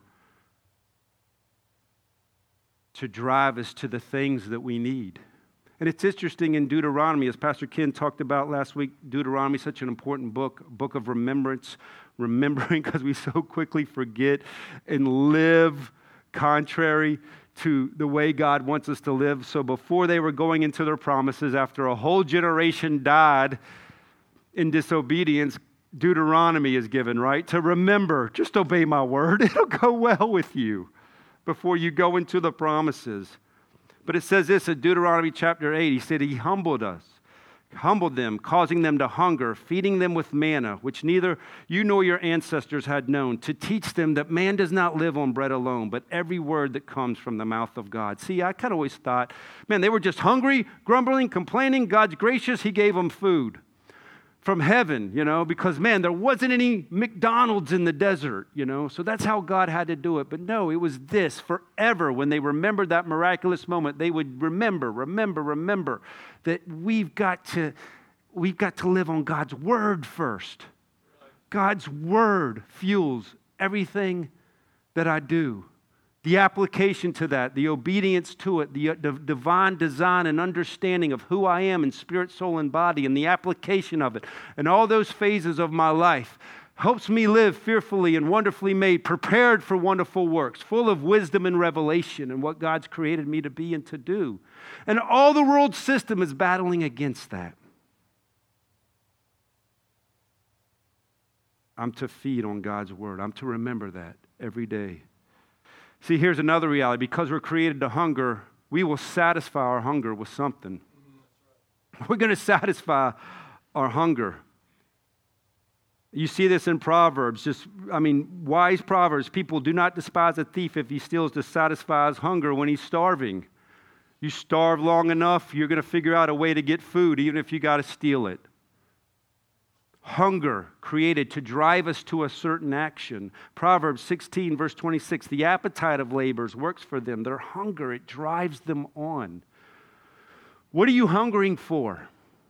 to drive us to the things that we need. And it's interesting in Deuteronomy, as Pastor Ken talked about last week, Deuteronomy is such an important book, a book of remembrance, remembering because we so quickly forget and live contrary to the way God wants us to live. So before they were going into their promises, after a whole generation died in disobedience, Deuteronomy is given, right? To remember, just obey my word. It'll go well with you before you go into the promises. But it says this in Deuteronomy chapter 8. He said he humbled them, causing them to hunger, feeding them with manna, which neither you nor your ancestors had known, to teach them that man does not live on bread alone, but every word that comes from the mouth of God. See, I kind of always thought, man, they were just hungry, grumbling, complaining. God's gracious. He gave them food from heaven, because, man, there wasn't any McDonald's in the desert, so that's how God had to do it. But no, it was this forever. When they remembered that miraculous moment, they would remember that we've got to live on God's word first. God's word fuels everything that I do. The application to that, the obedience to it, the divine design and understanding of who I am in spirit, soul, and body, and the application of it, and all those phases of my life helps me live fearfully and wonderfully made, prepared for wonderful works, full of wisdom and revelation and what God's created me to be and to do. And all the world system is battling against that. I'm to feed on God's word. I'm to remember that every day. See, here's another reality. Because we're created to hunger, we will satisfy our hunger with something. We're going to satisfy our hunger. You see this in Proverbs. Wise Proverbs. People do not despise a thief if he steals to satisfy his hunger when he's starving. You starve long enough, you're going to figure out a way to get food, even if you got to steal it. Hunger created to drive us to a certain action. Proverbs 16, verse 26, the appetite of laborers works for them. Their hunger, it drives them on. What are you hungering for?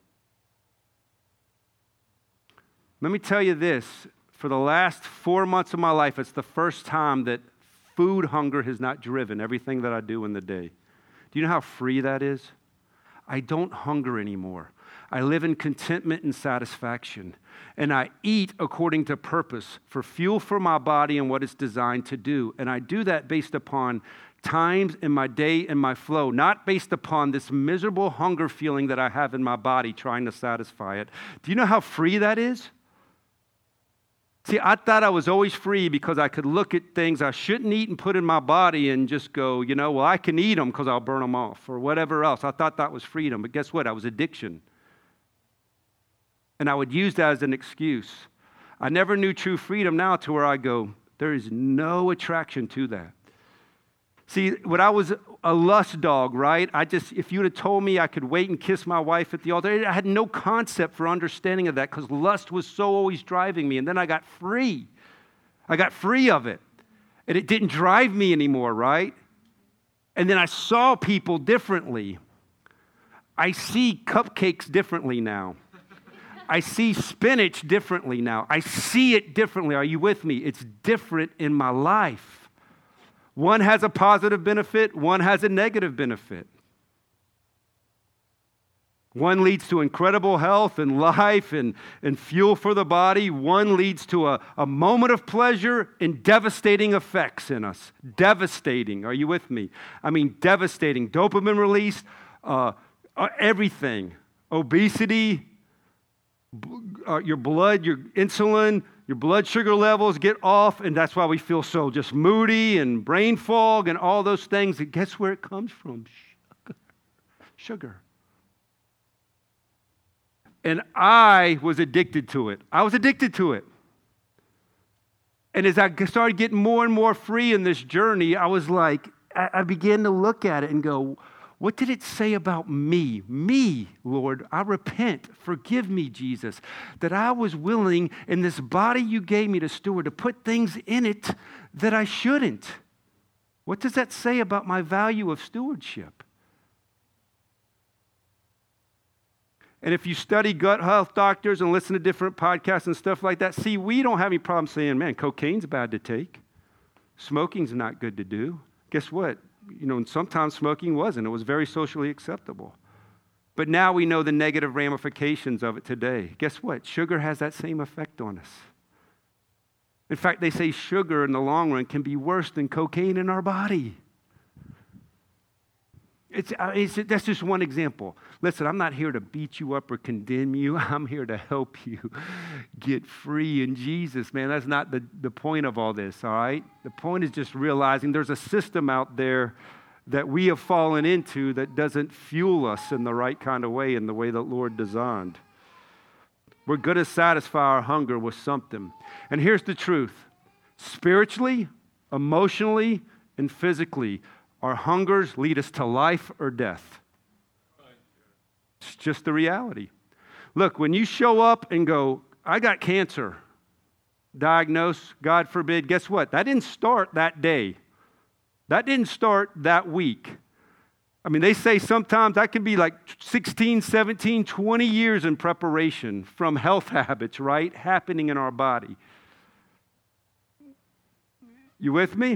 Let me tell you this. For the last 4 months of my life, it's the first time that food hunger has not driven everything that I do in the day. Do you know how free that is? I don't hunger anymore. I live in contentment and satisfaction. And I eat according to purpose for fuel for my body and what it's designed to do. And I do that based upon times in my day and my flow, not based upon this miserable hunger feeling that I have in my body trying to satisfy it. Do you know how free that is? See, I thought I was always free because I could look at things I shouldn't eat and put in my body and just go, I can eat them because I'll burn them off or whatever else. I thought that was freedom. But guess what? I was addiction. And I would use that as an excuse. I never knew true freedom now to where I go, there is no attraction to that. See, when I was a lust dog, right? If you would have told me I could wait and kiss my wife at the altar, I had no concept for understanding of that because lust was so always driving me. And then I got free. I got free of it. And it didn't drive me anymore, right? And then I saw people differently. I see cupcakes differently now. I see spinach differently now. I see it differently. Are you with me? It's different in my life. One has a positive benefit, one has a negative benefit. One leads to incredible health and life and fuel for the body. One leads to a moment of pleasure and devastating effects in us. Devastating. Are you with me? Devastating. Dopamine release, everything. Obesity, your blood, your insulin, your blood sugar levels get off, and that's why we feel so just moody and brain fog and all those things. And guess where it comes from? Sugar. And I was addicted to it. I was addicted to it. And as I started getting more and more free in this journey, I was like, I began to look at it and go, what did it say about me? Me, Lord, I repent. Forgive me, Jesus, that I was willing in this body you gave me to steward to put things in it that I shouldn't. What does that say about my value of stewardship? And if you study gut health doctors and listen to different podcasts and stuff like that, see, we don't have any problem saying, man, cocaine's bad to take. Smoking's not good to do. Guess what? And sometimes smoking wasn't. It was very socially acceptable. But now we know the negative ramifications of it today. Guess what? Sugar has that same effect on us. In fact, they say sugar in the long run can be worse than cocaine in our body. That's just one example. Listen, I'm not here to beat you up or condemn you. I'm here to help you get free in Jesus, man. That's not the point of all this, all right? The point is just realizing there's a system out there that we have fallen into that doesn't fuel us in the right kind of way, in the way that Lord designed. We're going to satisfy our hunger with something. And here's the truth. Spiritually, emotionally, and physically, our hungers lead us to life or death. It's just the reality. Look, when you show up and go, I got cancer, diagnosed, God forbid, guess what? That didn't start that day. That didn't start that week. They say sometimes that can be like 16, 17, 20 years in preparation from health habits, right, happening in our body. You with me?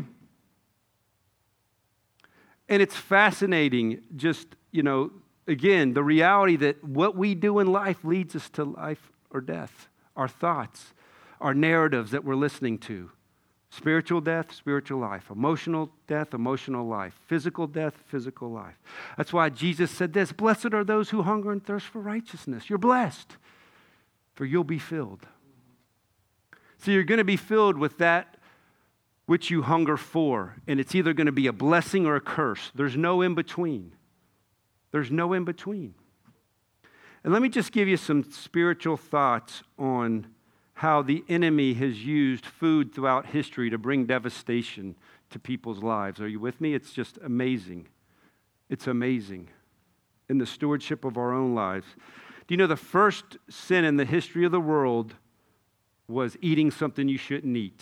And it's fascinating, just, again, the reality that what we do in life leads us to life or death. Our thoughts, our narratives that we're listening to. Spiritual death, spiritual life. Emotional death, emotional life. Physical death, physical life. That's why Jesus said this, blessed are those who hunger and thirst for righteousness. You're blessed, for you'll be filled. So you're going to be filled with that which you hunger for, and it's either going to be a blessing or a curse. There's no in between. There's no in between. And let me just give you some spiritual thoughts on how the enemy has used food throughout history to bring devastation to people's lives. Are you with me? It's just amazing. It's amazing in the stewardship of our own lives. Do you know the first sin in the history of the world was eating something you shouldn't eat?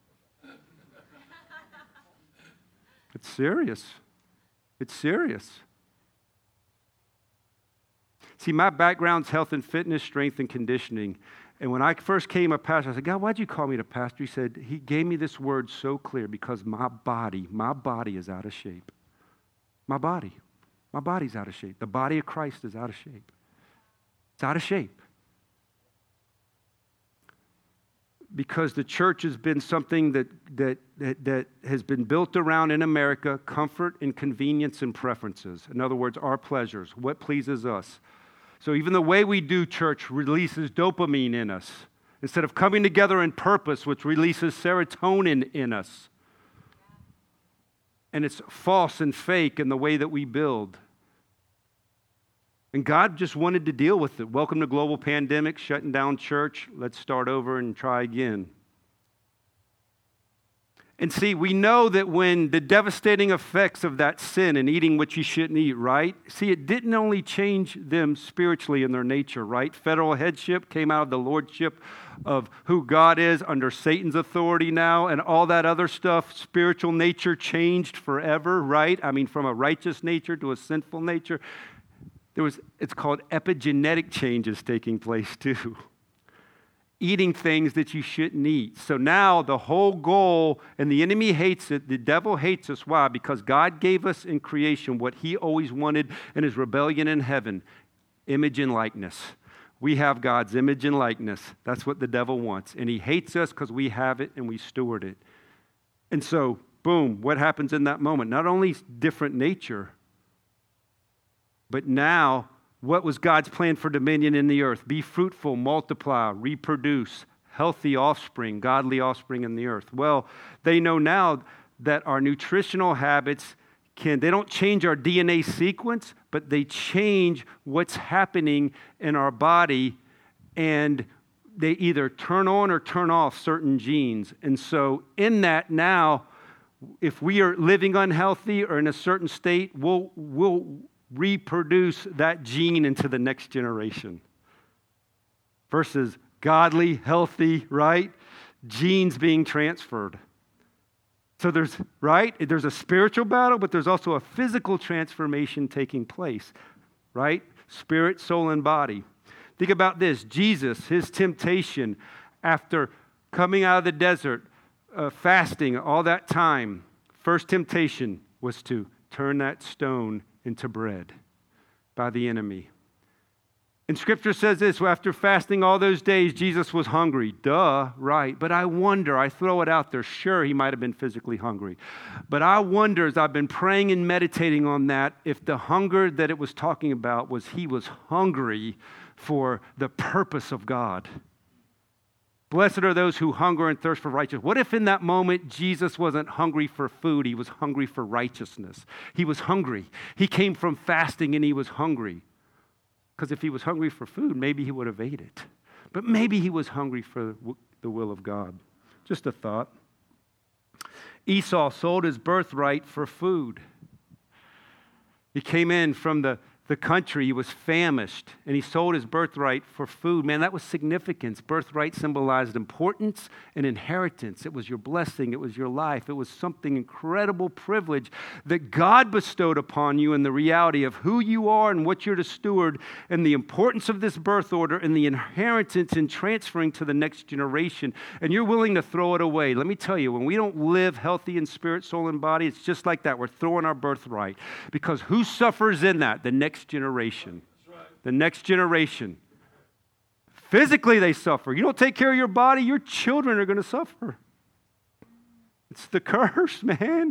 It's serious. It's serious. See, my background's health and fitness, strength and conditioning. And when I first came a pastor, I said, God, why'd you call me the pastor? He said, he gave me this word so clear because my body is out of shape. My body's out of shape. The body of Christ is out of shape. It's out of shape. Because the church has been something that has been built around in America, comfort and convenience and preferences. In other words, our pleasures, what pleases us. So even the way we do church releases dopamine in us instead of coming together in purpose, which releases serotonin in us. And it's false and fake in the way that we build. And God just wanted to deal with it. Welcome to global pandemic, shutting down church. Let's start over and try again. And see, we know that when the devastating effects of that sin and eating what you shouldn't eat, right? See, it didn't only change them spiritually in their nature, right? Federal headship came out of the lordship of who God is under Satan's authority now, and all that other stuff. Spiritual nature changed forever, right? I mean, from a righteous nature to a sinful nature. It's called epigenetic changes taking place too. Eating things that you shouldn't eat. So now the whole goal, and the enemy hates it, the devil hates us. Why? Because God gave us in creation what he always wanted in his rebellion in heaven, image and likeness. We have God's image and likeness. That's what the devil wants. And he hates us because we have it and we steward it. And so, boom, what happens in that moment? Not only different nature, but now, what was God's plan for dominion in the earth? Be fruitful, multiply, reproduce, healthy offspring, godly offspring in the earth. Well, they know now that our nutritional habits they don't change our DNA sequence, but they change what's happening in our body, and they either turn on or turn off certain genes. And so in that now, if we are living unhealthy or in a certain state, we'll reproduce that gene into the next generation. Versus godly, healthy, right? Genes being transferred. So there's a spiritual battle, but there's also a physical transformation taking place, right? Spirit, soul, and body. Think about this. Jesus, his temptation after coming out of the desert, fasting all that time, first temptation was to turn that stone into bread by the enemy. And Scripture says this, after fasting all those days, Jesus was hungry. Duh, right. But I wonder, I throw it out there, sure, he might have been physically hungry. But I wonder, as I've been praying and meditating on that, if the hunger that it was talking about was he was hungry for the purpose of God. Blessed are those who hunger and thirst for righteousness. What if in that moment Jesus wasn't hungry for food, he was hungry for righteousness? He was hungry. He came from fasting and he was hungry. Because if he was hungry for food, maybe he would have ate it. But maybe he was hungry for the will of God. Just a thought. Esau sold his birthright for food. He came in from the country, he was famished, and he sold his birthright for food. Man, that was significance. Birthright symbolized importance and inheritance. It was your blessing. It was your life. It was something incredible privilege that God bestowed upon you, and the reality of who you are and what you're to steward, and the importance of this birth order and the inheritance in transferring to the next generation. And you're willing to throw it away. Let me tell you, when we don't live healthy in spirit, soul, and body, it's just like that. We're throwing our birthright. Because who suffers in that? The next generation. Right. The next generation. Physically they suffer. You don't take care of your body, your children are going to suffer. It's the curse, man.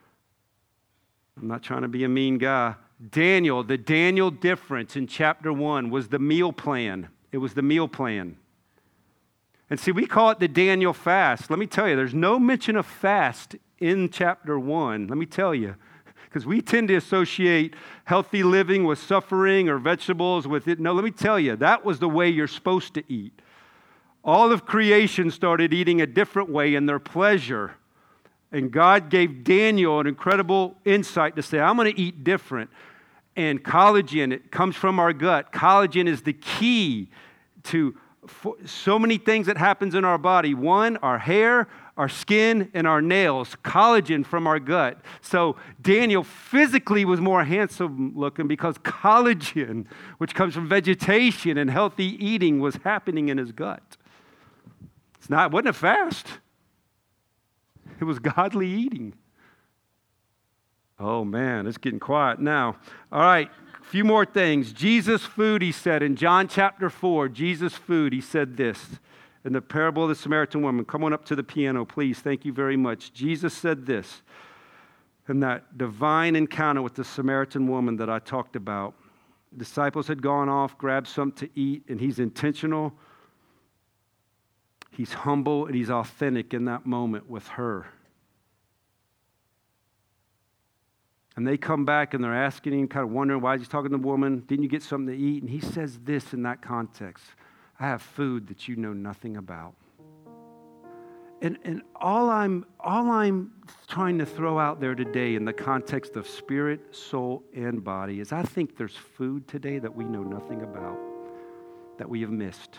I'm not trying to be a mean guy. The Daniel difference in chapter 1 was the meal plan. It was the meal plan. And see, we call it the Daniel fast. Let me tell you, there's no mention of fast in chapter 1. Let me tell you. Because we tend to associate healthy living with suffering or vegetables with it. No, let me tell you, that was the way you're supposed to eat. All of creation started eating a different way in their pleasure. And God gave Daniel an incredible insight to say, I'm going to eat different. And collagen, it comes from our gut. Collagen is the key to so many things that happens in our body. One, our hair, our skin, and our nails. Collagen from our gut. So Daniel physically was more handsome looking because collagen, which comes from vegetation and healthy eating, was happening in his gut. It wasn't a fast. It was godly eating. Oh man, it's getting quiet now. All right. A few more things. Jesus' food, he said in John chapter 4, Jesus' food, he said this in the parable of the Samaritan woman. Come on up to the piano, please. Thank you very much. Jesus said this in that divine encounter with the Samaritan woman that I talked about. The disciples had gone off, grabbed something to eat, and he's intentional. He's humble, and he's authentic in that moment with her. And they come back and they're asking him, kind of wondering why he's talking to the woman. Didn't you get something to eat? And he says this in that context. I have food that you know nothing about. And all I'm trying to throw out there today in the context of spirit, soul, and body is I think there's food today that we know nothing about, that we have missed.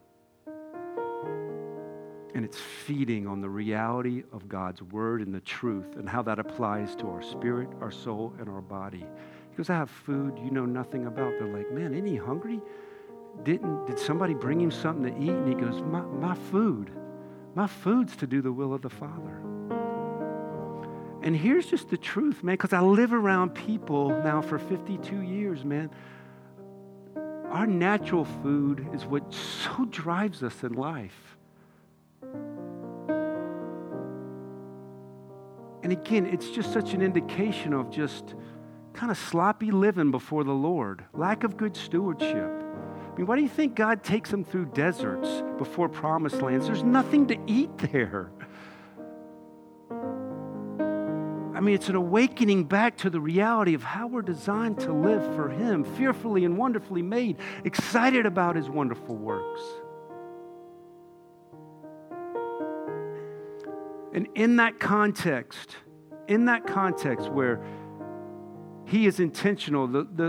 And it's feeding on the reality of God's word and the truth and how that applies to our spirit, our soul, and our body. He goes, I have food you know nothing about. They're like, man, isn't he hungry? Did somebody bring him something to eat? And he goes, my food's to do the will of the Father. And here's just the truth, man, because I live around people now for 52 years, man. Our natural food is what so drives us in life. And again, it's just such an indication of just kind of sloppy living before the Lord, lack of good stewardship. I mean, why do you think God takes them through deserts before promised lands? There's nothing to eat there. I mean, it's an awakening back to the reality of how we're designed to live for Him, fearfully and wonderfully made, excited about His wonderful works. And in that context where he is intentional,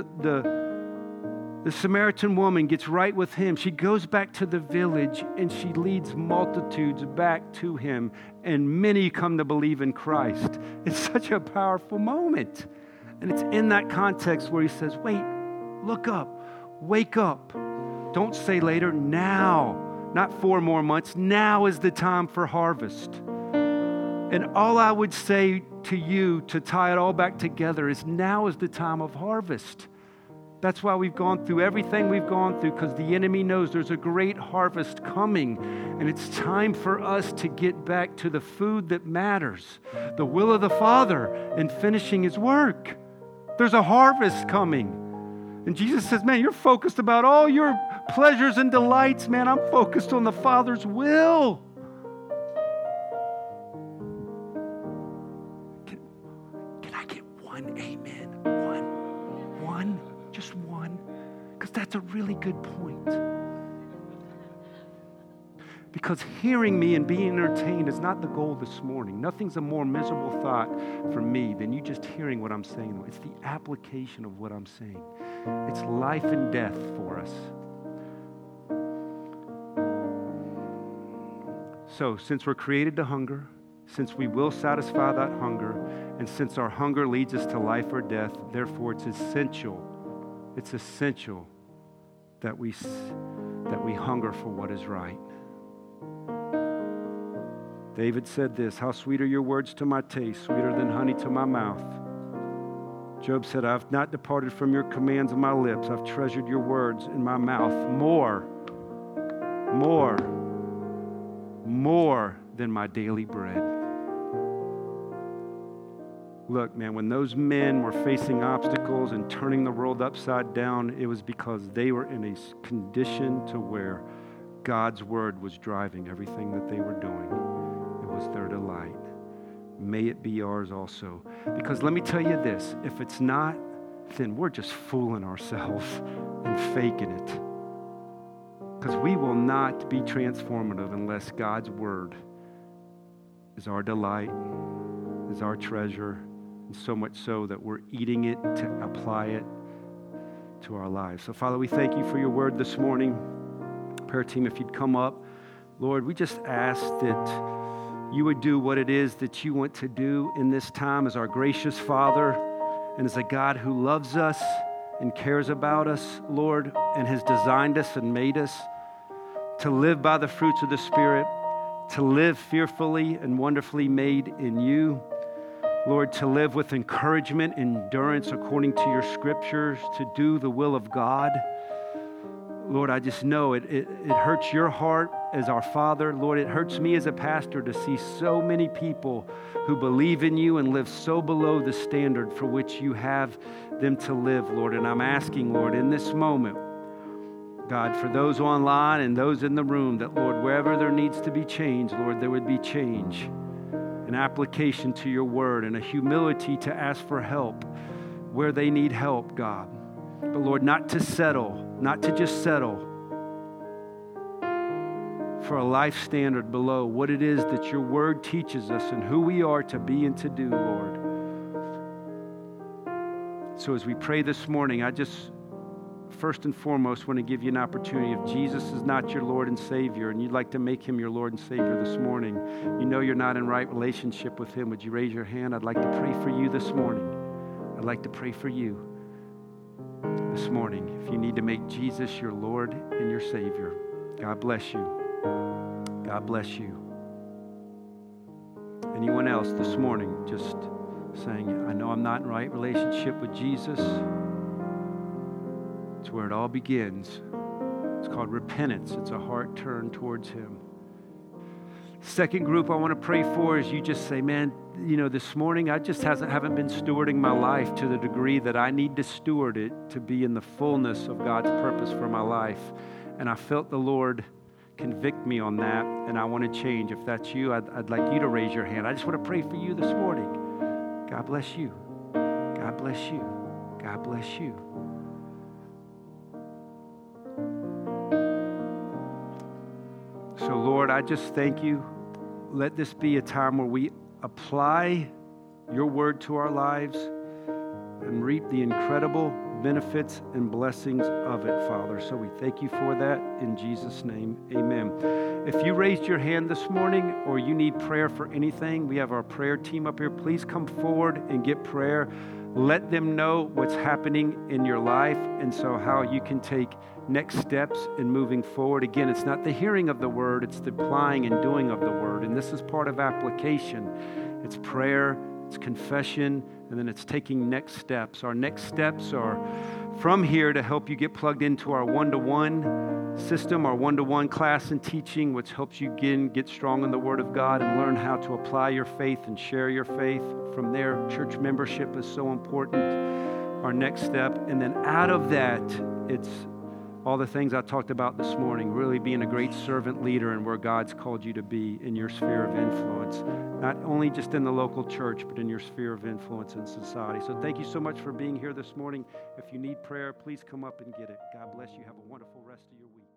the Samaritan woman gets right with him. She goes back to the village and she leads multitudes back to him, and many come to believe in Christ. It's such a powerful moment. And it's in that context where he says, wait, look up, wake up. Don't say later, now, not 4 more months. Now is the time for harvest. And all I would say to you to tie it all back together is now is the time of harvest. That's why we've gone through everything we've gone through, because the enemy knows there's a great harvest coming. And it's time for us to get back to the food that matters, the will of the Father, and finishing His work. There's a harvest coming. And Jesus says, man, you're focused about all your pleasures and delights, man. I'm focused on the Father's will. That's a really good point. Because hearing me and being entertained is not the goal this morning. Nothing's a more miserable thought for me than you just hearing what I'm saying. It's the application of what I'm saying. It's life and death for us. So, since we're created to hunger, since we will satisfy that hunger, and since our hunger leads us to life or death, therefore it's essential that we hunger for what is right. David said this, how sweet are your words to my taste, sweeter than honey to my mouth. Job said, I've not departed from your commands of my lips. I've treasured your words in my mouth more than my daily bread. Look, man, when those men were facing obstacles and turning the world upside down, it was because they were in a condition to where God's word was driving everything that they were doing. It was their delight. May it be yours also. Because let me tell you this, if it's not, then we're just fooling ourselves and faking it. Because we will not be transformative unless God's word is our delight, is our treasure, and so much so that we're eating it to apply it to our lives. So, Father, we thank you for your word this morning. Prayer team, if you'd come up. Lord, we just ask that you would do what it is that you want to do in this time as our gracious Father and as a God who loves us and cares about us, Lord, and has designed us and made us to live by the fruits of the Spirit, to live fearfully and wonderfully made in you. Lord, to live with encouragement, endurance according to your scriptures, to do the will of God. Lord, I just know it hurts your heart as our Father. Lord, it hurts me as a pastor to see so many people who believe in you and live so below the standard for which you have them to live, Lord. And I'm asking, Lord, in this moment, God, for those online and those in the room, that, Lord, wherever there needs to be change, Lord, there would be change, an application to your word, and a humility to ask for help where they need help, God. But, Lord, not to just settle for a life standard below what it is that your word teaches us and who we are to be and to do, Lord. So as we pray this morning, I just first and foremost want to give you an opportunity. If Jesus is not your Lord and Savior and you'd like to make him your Lord and Savior this morning, you know you're not in right relationship with him, would you raise your hand? I'd like to pray for you this morning. I'd like to pray for you this morning. If you need to make Jesus your Lord and your Savior, God bless you. God bless you. Anyone else this morning just saying, I know I'm not in right relationship with Jesus? It's where it all begins. It's called repentance. It's a heart turn towards him. Second group I want to pray for is you just say, man, you know, this morning I just haven't been stewarding my life to the degree that I need to steward it to be in the fullness of God's purpose for my life. And I felt the Lord convict me on that, and I want to change. If that's you, I'd like you to raise your hand. I just want to pray for you this morning. God bless you. God bless you. God bless you. So, Lord, I just thank you. Let this be a time where we apply your word to our lives and reap the incredible benefits and blessings of it, Father. So we thank you for that in Jesus' name. Amen. If you raised your hand this morning or you need prayer for anything, we have our prayer team up here. Please come forward and get prayer. Let them know what's happening in your life and so how you can take next steps in moving forward. Again, it's not the hearing of the word, it's the applying and doing of the word. And this is part of application. It's prayer, it's confession, and then it's taking next steps. Our next steps are from here to help you get plugged into our one-to-one system, our one-to-one class and teaching, which helps you again get strong in the Word of God and learn how to apply your faith and share your faith. From there, church membership is so important, our next step. And then out of that, it's all the things I talked about this morning, really being a great servant leader and where God's called you to be in your sphere of influence, not only just in the local church, but in your sphere of influence in society. So thank you so much for being here this morning. If you need prayer, please come up and get it. God bless you. Have a wonderful rest of your week.